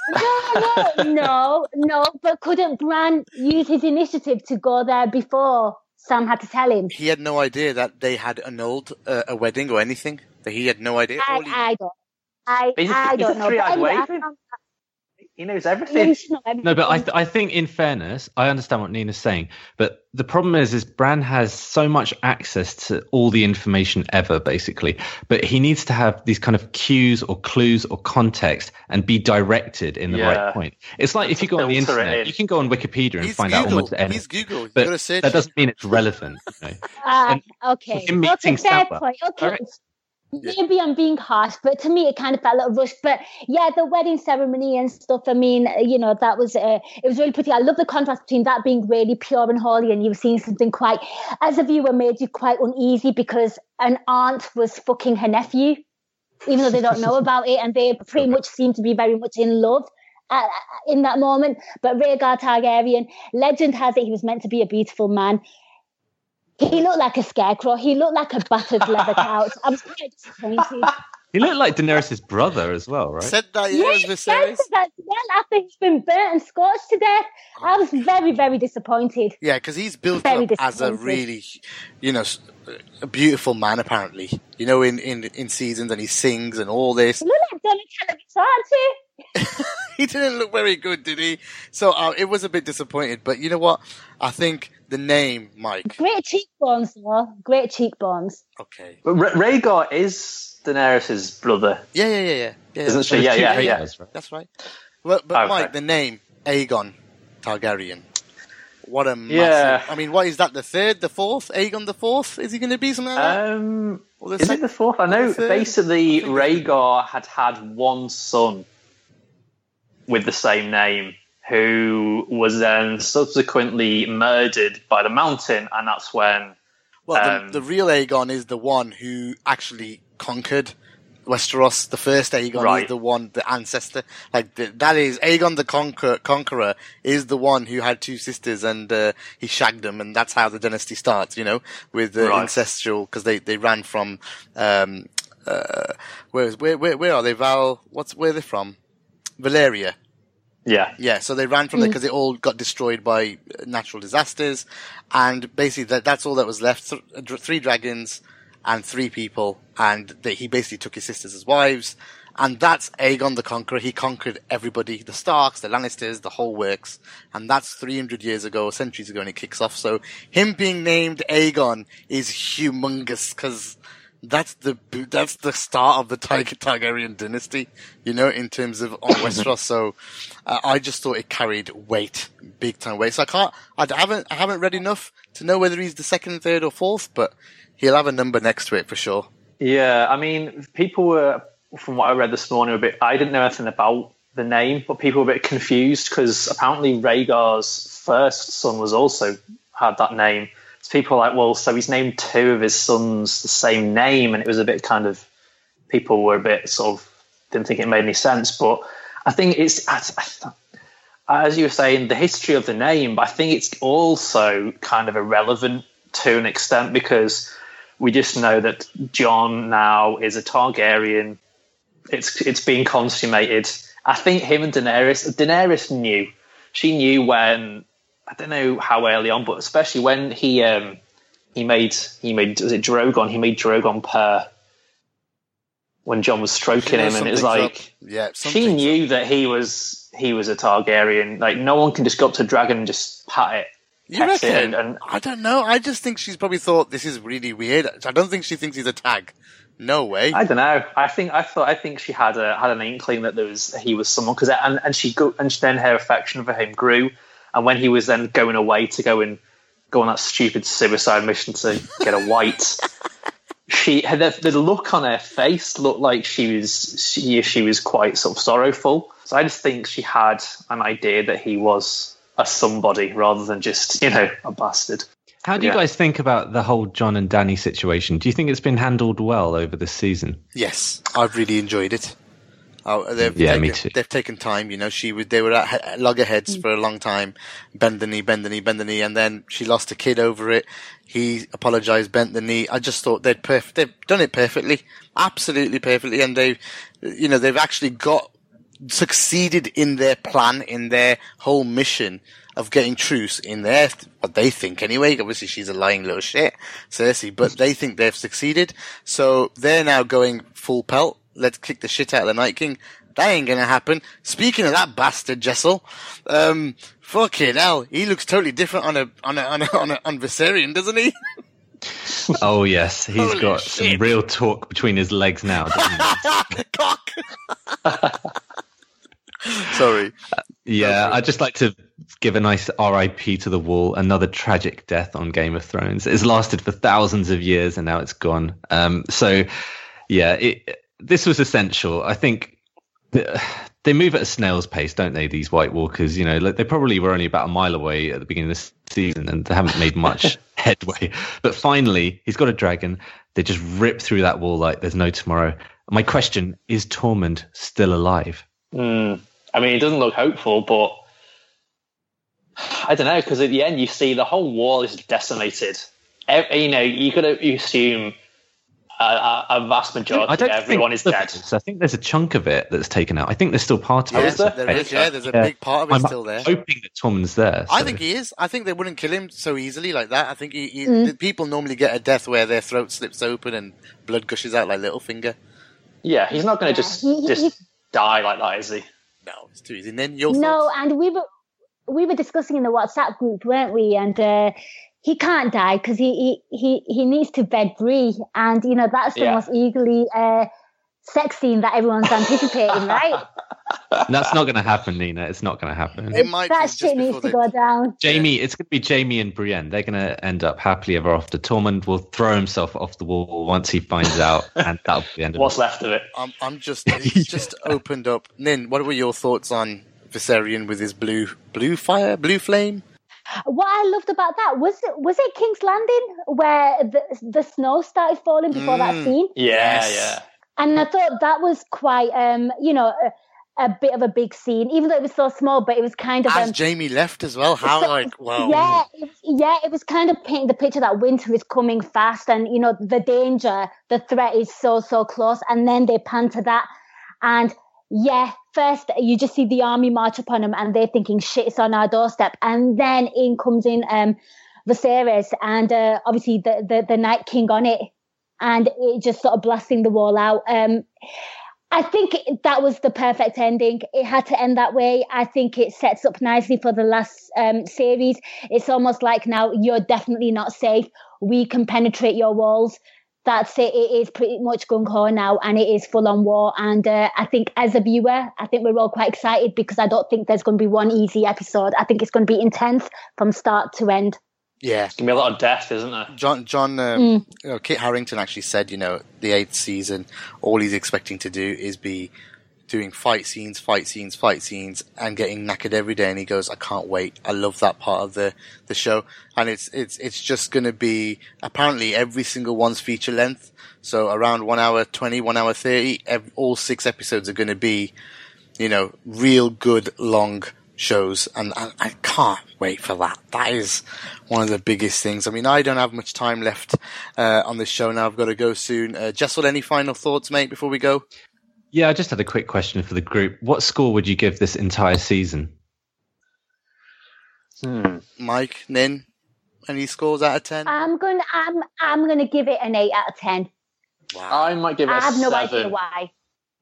Speaker 4: No. But couldn't Bran use his initiative to go there before Sam had to tell him?
Speaker 3: He had no idea that they had annulled a wedding or anything. That he had no idea.
Speaker 4: I don't know.
Speaker 6: He knows everything.
Speaker 5: No, but I think in fairness, I understand what Nina's saying. But the problem is Bran has so much access to all the information ever, basically. But he needs to have these kind of cues or clues or context and be directed in the right point. It's like if you go on the internet, you can go on Wikipedia and find out almost anything.
Speaker 3: He's Google.
Speaker 5: But that doesn't mean it's relevant. You know?
Speaker 4: Okay. Fair point. Okay. Right. Maybe I'm being harsh, but to me it kind of felt a little rushed. But yeah, the wedding ceremony and stuff, I mean, you know, that was it was really pretty. I love the contrast between that being really pure and holy and you were seeing something quite, as a viewer, made you quite uneasy because an aunt was fucking her nephew, even though they don't know about it, and they pretty much seem to be very much in love in that moment. But Rhaegar Targaryen, legend has it he was meant to be a beautiful man. He looked like a scarecrow. He looked like a battered leather couch. I was quite disappointed.
Speaker 5: He looked like Daenerys' brother as well, right?
Speaker 3: Said that,
Speaker 4: after he's been burnt and scorched to death. I was very, very disappointed.
Speaker 3: Yeah, because he's built up as a really, you know, a beautiful man, apparently. You know, in seasons, and he sings and all this.
Speaker 4: He looked like Donatello Vistante.
Speaker 3: He didn't look very good, did he? So it was a bit disappointed. But you know what? I think the name, Mike.
Speaker 4: Great cheekbones, though. Great cheekbones.
Speaker 3: Okay.
Speaker 6: But Rhaegar is Daenerys' brother.
Speaker 3: Yeah.
Speaker 6: Isn't she? Yeah.
Speaker 3: That's right. But Mike, the name, Aegon Targaryen. What a massive... Yeah. I mean, what is that, the third, the fourth? Aegon the fourth? Is he going to be something like that?
Speaker 6: Is it the fourth? I know basically Rhaegar had one son with the same name who was then subsequently murdered by the Mountain, and that's when...
Speaker 3: Well, the real Aegon is the one who actually conquered Westeros. The first Aegon is the one, the ancestor. Like, that is, Aegon the Conqueror is the one who had two sisters and he shagged them, and that's how the dynasty starts, you know, with ancestral, because they ran from... where are they? Where are they from? Valyria. Yeah, so they ran from there because it all got destroyed by natural disasters, and basically that's all that was left. 3 dragons and 3 people, and he basically took his sisters as wives, and that's Aegon the Conqueror. He conquered everybody, the Starks, the Lannisters, the whole works, and that's 300 years ago, centuries ago, and it kicks off. So him being named Aegon is humongous, because that's the start of the Targaryen dynasty, you know, in terms of on Westeros. So I just thought it carried weight, big time weight. So I haven't read enough to know whether he's the second, third, or fourth, but he'll have a number next to it for sure.
Speaker 6: Yeah, I mean, people were, from what I read this morning, I didn't know anything about the name, but people were a bit confused because apparently Rhaegar's first son was also had that name. So people were like, well, so he's named 2 of his sons the same name, and it was a bit kind of, people were a bit sort of didn't think it made any sense. But I think it's, as you were saying, the history of the name, but I think it's also kind of irrelevant to an extent, because we just know that Jon now is a Targaryen. It's being consummated. I think him and Daenerys knew. She knew when, I don't know how early on, but especially when he made was it Drogon? He made Drogon purr when Jon was stroking him, and it's like, she knew that he was a Targaryen. Like, no one can just go up to a dragon and just pat it.
Speaker 3: You reckon? And I don't know. I just think she's probably thought this is really weird. I don't think she thinks he's a tag. No way.
Speaker 6: I don't know. I think she had an inkling that he was someone, because then her affection for him grew, and when he was then going away to go on that stupid suicide mission to get a white, the look on her face looked like she was quite sort of sorrowful. So I just think she had an idea that he was a somebody rather than just, a bastard.
Speaker 5: How do you guys think about the whole Jon and Dany situation? Do you think it's been handled well over this season?
Speaker 3: Yes, I've really enjoyed it.
Speaker 5: Me too.
Speaker 3: They've taken time, they were at loggerheads for a long time. Bend the knee, and then she lost a kid over it. He apologized, bent the knee. I just thought they've done it perfectly, absolutely perfectly, and they've actually succeeded in their plan, in their whole mission of getting truce in what they think anyway. Obviously she's a lying little shit, Cersei, but they think they've succeeded. So they're now going full pelt. Let's kick the shit out of the Night King. That ain't gonna happen. Speaking of that bastard, Jessel, fucking hell, he looks totally different on Viserion, doesn't he?
Speaker 5: Oh yes, he's got some real talk between his legs now, doesn't he?
Speaker 3: Cock. Sorry.
Speaker 5: I'd just like to give a nice RIP to the Wall. Another tragic death on Game of Thrones. It's lasted for thousands of years and now it's gone. This was essential. I think they move at a snail's pace, don't they, these White Walkers? They probably were only about a mile away at the beginning of this season and they haven't made much headway. But finally, he's got a dragon. They just rip through that wall like there's no tomorrow. My question, is Tormund still alive?
Speaker 6: I mean, it doesn't look hopeful, but I don't know, because at the end you see the whole wall is decimated. You assume a vast majority of everyone is dead.
Speaker 5: I think there's a chunk of it that's taken out. I think there's still part of it.
Speaker 3: There's a big part of it still there.
Speaker 5: I'm hoping that Tormund's there.
Speaker 3: So. I think he is. I think they wouldn't kill him so easily like that. I think the people normally get a death where their throat slips open and blood gushes out like Littlefinger.
Speaker 6: Yeah, he's not going to just die like that, is he?
Speaker 3: No, it's too easy. And then your thoughts?
Speaker 4: And we were discussing in the WhatsApp group, weren't we? And he can't die because he needs to bed Bree, and that's the most eagerly sex scene that everyone's anticipating, right?
Speaker 5: That's not going to happen, Nina. It's not going to happen.
Speaker 3: It might.
Speaker 4: That shit needs to go down.
Speaker 5: Jamie, it's going to be Jamie and Brienne. They're going to end up happily ever after. Tormund will throw himself off the wall once he finds out, and that'll be the end of
Speaker 6: what's left of it.
Speaker 3: He's just opened up. Nin, what were your thoughts on Viserion with his blue flame?
Speaker 4: What I loved about that was it King's Landing where the snow started falling before that scene?
Speaker 6: Yeah.
Speaker 4: And I thought that was quite, a bit of a big scene, even though it was so small. But it was kind of
Speaker 3: as Jamie left as well.
Speaker 4: Wow. It was kind of painting the picture that winter is coming fast, and the danger, the threat is so close. And then they pan to that, and first you just see the army march upon them, and they're thinking, "Shit, it's on our doorstep." And then in comes Viserys, and obviously the Night King on it, and it just sort of blasting the wall out. I think that was the perfect ending. It had to end that way. I think it sets up nicely for the last series. It's almost like now you're definitely not safe. We can penetrate your walls. That's it. It is pretty much gung-ho now, and it is full-on war. And I think as a viewer, I think we're all quite excited because I don't think there's going to be one easy episode. I think it's going to be intense from start to end.
Speaker 3: Yeah.
Speaker 6: It's going to be a lot of death, isn't there?
Speaker 3: John Kit Harington actually said, the 8th season, all he's expecting to do is be doing fight scenes, and getting knackered every day. And he goes, I can't wait. I love that part of the show. And it's just going to be, apparently every single one's feature length. So around 1 hour 20, 1 hour 30, all 6 episodes are going to be, real good long shows. And I can't wait for that. That is one of the biggest things. I mean, I don't have much time left, on this show now. I've got to go soon. Jessel, any final thoughts, mate, before we go?
Speaker 5: Yeah, I just had a quick question for the group. What score would you give this entire season?
Speaker 3: Mike, Nin, any scores out of 10?
Speaker 4: I'm gonna give it an 8 out of 10.
Speaker 3: Wow.
Speaker 6: I might give it a 7.
Speaker 4: I have no idea why.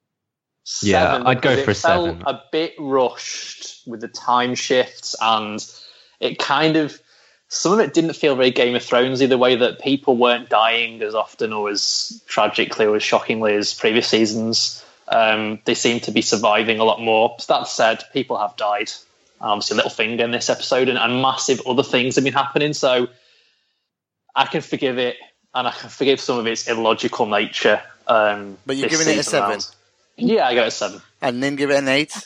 Speaker 5: 7, yeah, I'd go for a 7.
Speaker 6: It felt a bit rushed with the time shifts, and it kind of, some of it didn't feel very Game of Thronesy, the way that people weren't dying as often or as tragically or as shockingly as previous seasons. They seem to be surviving a lot more. So that said, people have died. Obviously, Littlefinger in this episode, and massive other things have been happening. So I can forgive it, and I can forgive some of its illogical nature.
Speaker 3: But you're giving it a 7?
Speaker 6: Yeah, I give it a 7.
Speaker 3: And then give it an 8?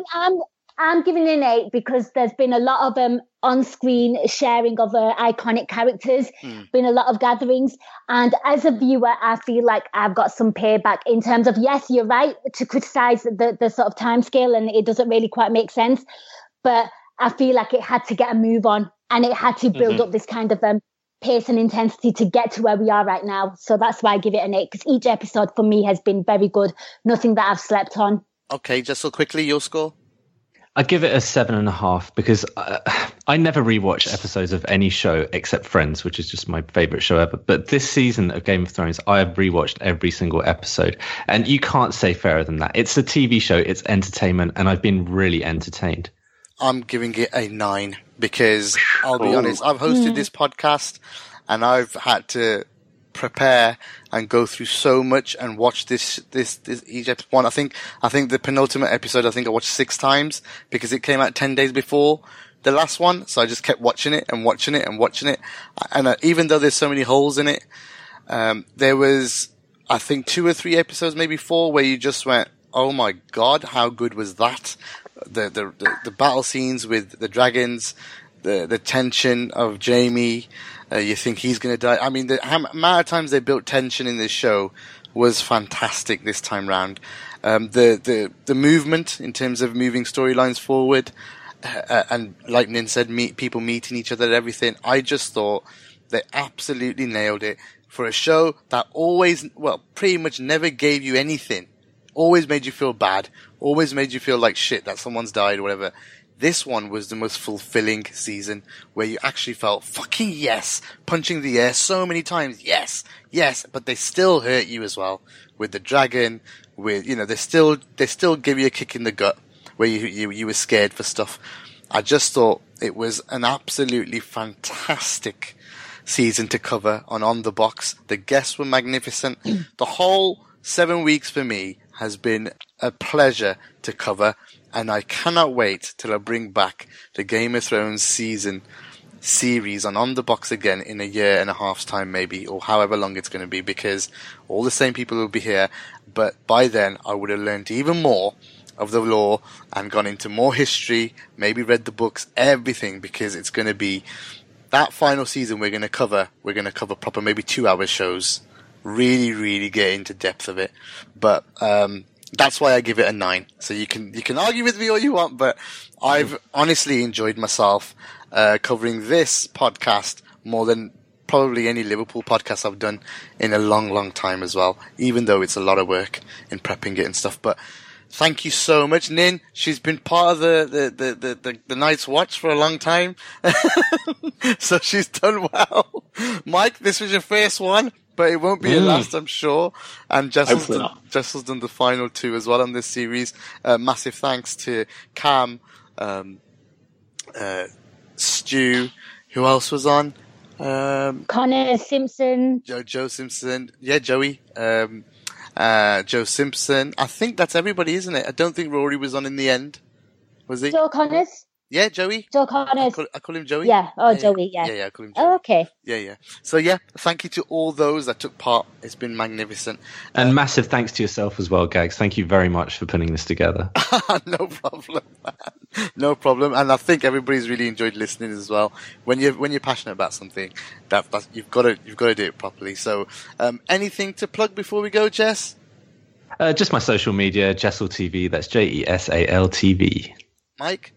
Speaker 4: I'm giving it an 8 because there's been a lot of on-screen sharing of iconic characters, been a lot of gatherings. And as a viewer, I feel like I've got some payback in terms of, yes, you're right to criticize the sort of timescale, and it doesn't really quite make sense. But I feel like it had to get a move on, and it had to build up this kind of pace and intensity to get to where we are right now. So that's why I give it an 8, because each episode for me has been very good. Nothing that I've slept on.
Speaker 3: Okay, just so quickly, your score?
Speaker 5: I'd give it a 7.5 because I never rewatch episodes of any show except Friends, which is just my favorite show ever. But this season of Game of Thrones, I have rewatched every single episode, and you can't say fairer than that. It's a TV show, it's entertainment, and I've been really entertained. I'm
Speaker 3: giving it a 9 because I'll be honest, I've hosted this podcast and I've had to prepare and go through so much and watch this each episode. I think the penultimate episode, I watched 6 times because it came out 10 days before the last one. So I just kept watching it and watching it and watching it. And even though there's so many holes in it, there was, I think 2 or 3 episodes, maybe 4, where you just went, oh my God, how good was that? The battle scenes with the dragons, the tension of Jaime, you think he's going to die. I mean, the amount of times they built tension in this show was fantastic this time round. The movement in terms of moving storylines forward, and like Nin said, people meeting each other and everything. I just thought they absolutely nailed it for a show that pretty much never gave you anything. Always made you feel bad. Always made you feel like shit that someone's died or whatever. This one was the most fulfilling season where you actually felt fucking yes, punching the air so many times. Yes, but they still hurt you as well with the dragon, with, they still give you a kick in the gut where you were scared for stuff. I just thought it was an absolutely fantastic season to cover on The Box. The guests were magnificent. The whole 7 weeks for me has been a pleasure to cover. And I cannot wait till I bring back the Game of Thrones series on The Box again in a year and a half's time maybe, or however long it's going to be, because all the same people will be here. But by then I would have learned even more of the lore and gone into more history, maybe read the books, everything, because it's going to be that final season we're going to cover proper maybe 2-hour shows, really, really get into depth of it. But, that's why I give it a 9. So you can argue with me all you want, but I've honestly enjoyed myself covering this podcast more than probably any Liverpool podcast I've done in a long, long time as well, even though it's a lot of work in prepping it and stuff. But thank you so much, Nin. She's been part of the Night's Watch for a long time. So she's done well. Mike, this was your first one. But it won't be your last, I'm sure. And Jessel's done the final 2 as well on this series. Massive thanks to Cam, Stu, who else was on?
Speaker 4: Connor Simpson.
Speaker 3: Joe Simpson. Yeah, Joey. Joe Simpson. I think that's everybody, isn't it? I don't think Rory was on in the end. Was he?
Speaker 4: Joe Connors.
Speaker 3: Yeah, Joey.
Speaker 4: Joe Connors.
Speaker 3: I call him Joey.
Speaker 4: Yeah. Oh, Joey. Yeah.
Speaker 3: Yeah, I call him Joey.
Speaker 4: Oh, okay.
Speaker 3: Yeah. So yeah, thank you to all those that took part. It's been magnificent.
Speaker 5: And massive thanks to yourself as well, Gags. Thank you very much for putting this together.
Speaker 3: No problem, man. No problem. And I think everybody's really enjoyed listening as well. When you're passionate about something, that you've got to do it properly. So, anything to plug before we go, Jess?
Speaker 5: Just my social media, Jessal TV. That's JESAL TV.
Speaker 3: Mike?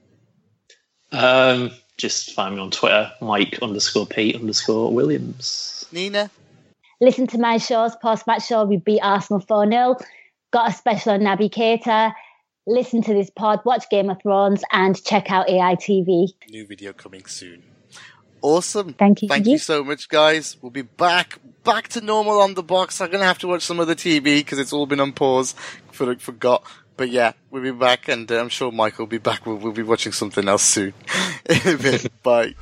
Speaker 6: Just find me on Twitter, Mike_Pete_Williams.
Speaker 3: Nina?
Speaker 4: Listen to my shows, post-match show. We beat Arsenal 4-0. Got a special on Naby Keita. Listen to this pod, watch Game of Thrones, and check out AITV.
Speaker 3: New video coming soon. Awesome.
Speaker 4: Thank you.
Speaker 3: Thank you so much, guys. We'll be back to normal on the box. I'm going to have to watch some of the TV because it's all been on pause. Forgot. But yeah, we'll be back, and I'm sure Mike will be back. We'll be watching something else soon. In a bit. Bye.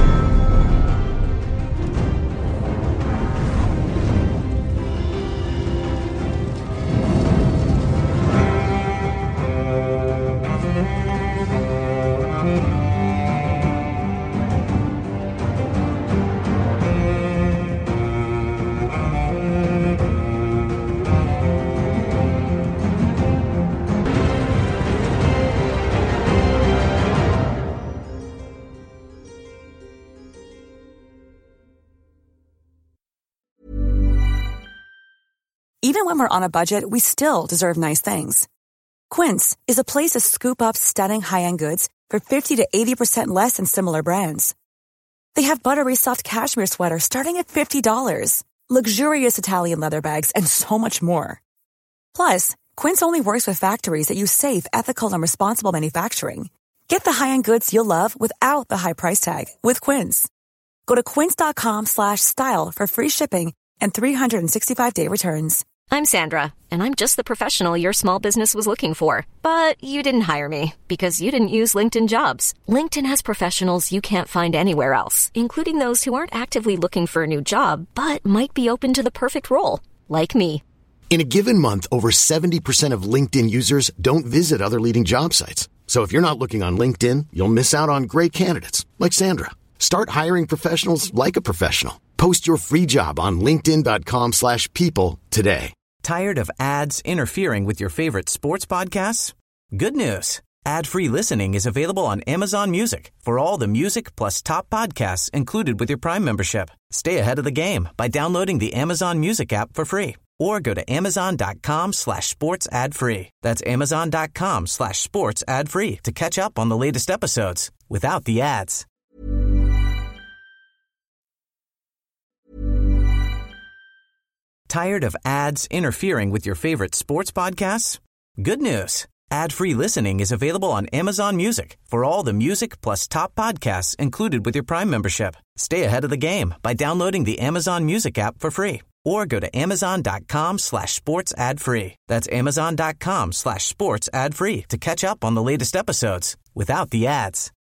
Speaker 7: Even when we're on a budget, we still deserve nice things. Quince is a place to scoop up stunning high-end goods for 50 to 80% less than similar brands. They have buttery soft cashmere sweaters starting at $50, luxurious Italian leather bags, and so much more. Plus, Quince only works with factories that use safe, ethical, and responsible manufacturing. Get the high-end goods you'll love without the high price tag with Quince. Go to quince.com/style for free shipping and 365-day returns.
Speaker 8: I'm Sandra, and I'm just the professional your small business was looking for. But you didn't hire me because you didn't use LinkedIn Jobs. LinkedIn has professionals you can't find anywhere else, including those who aren't actively looking for a new job, but might be open to the perfect role, like me.
Speaker 9: In a given month, over 70% of LinkedIn users don't visit other leading job sites. So if you're not looking on LinkedIn, you'll miss out on great candidates, like Sandra. Start hiring professionals like a professional. Post your free job on linkedin.com/people today.
Speaker 2: Tired of ads interfering with your favorite sports podcasts? Good news. Ad-free listening is available on Amazon Music for all the music plus top podcasts included with your Prime membership. Stay ahead of the game by downloading the Amazon Music app for free or go to amazon.com/sports ad free. That's amazon.com/sports ad free to catch up on the latest episodes without the ads. Tired of ads interfering with your favorite sports podcasts? Good news. Ad-free listening is available on Amazon Music for all the music plus top podcasts included with your Prime membership. Stay ahead of the game by downloading the Amazon Music app for free or go to amazon.com/sports ad free. That's amazon.com/sports ad free to catch up on the latest episodes without the ads.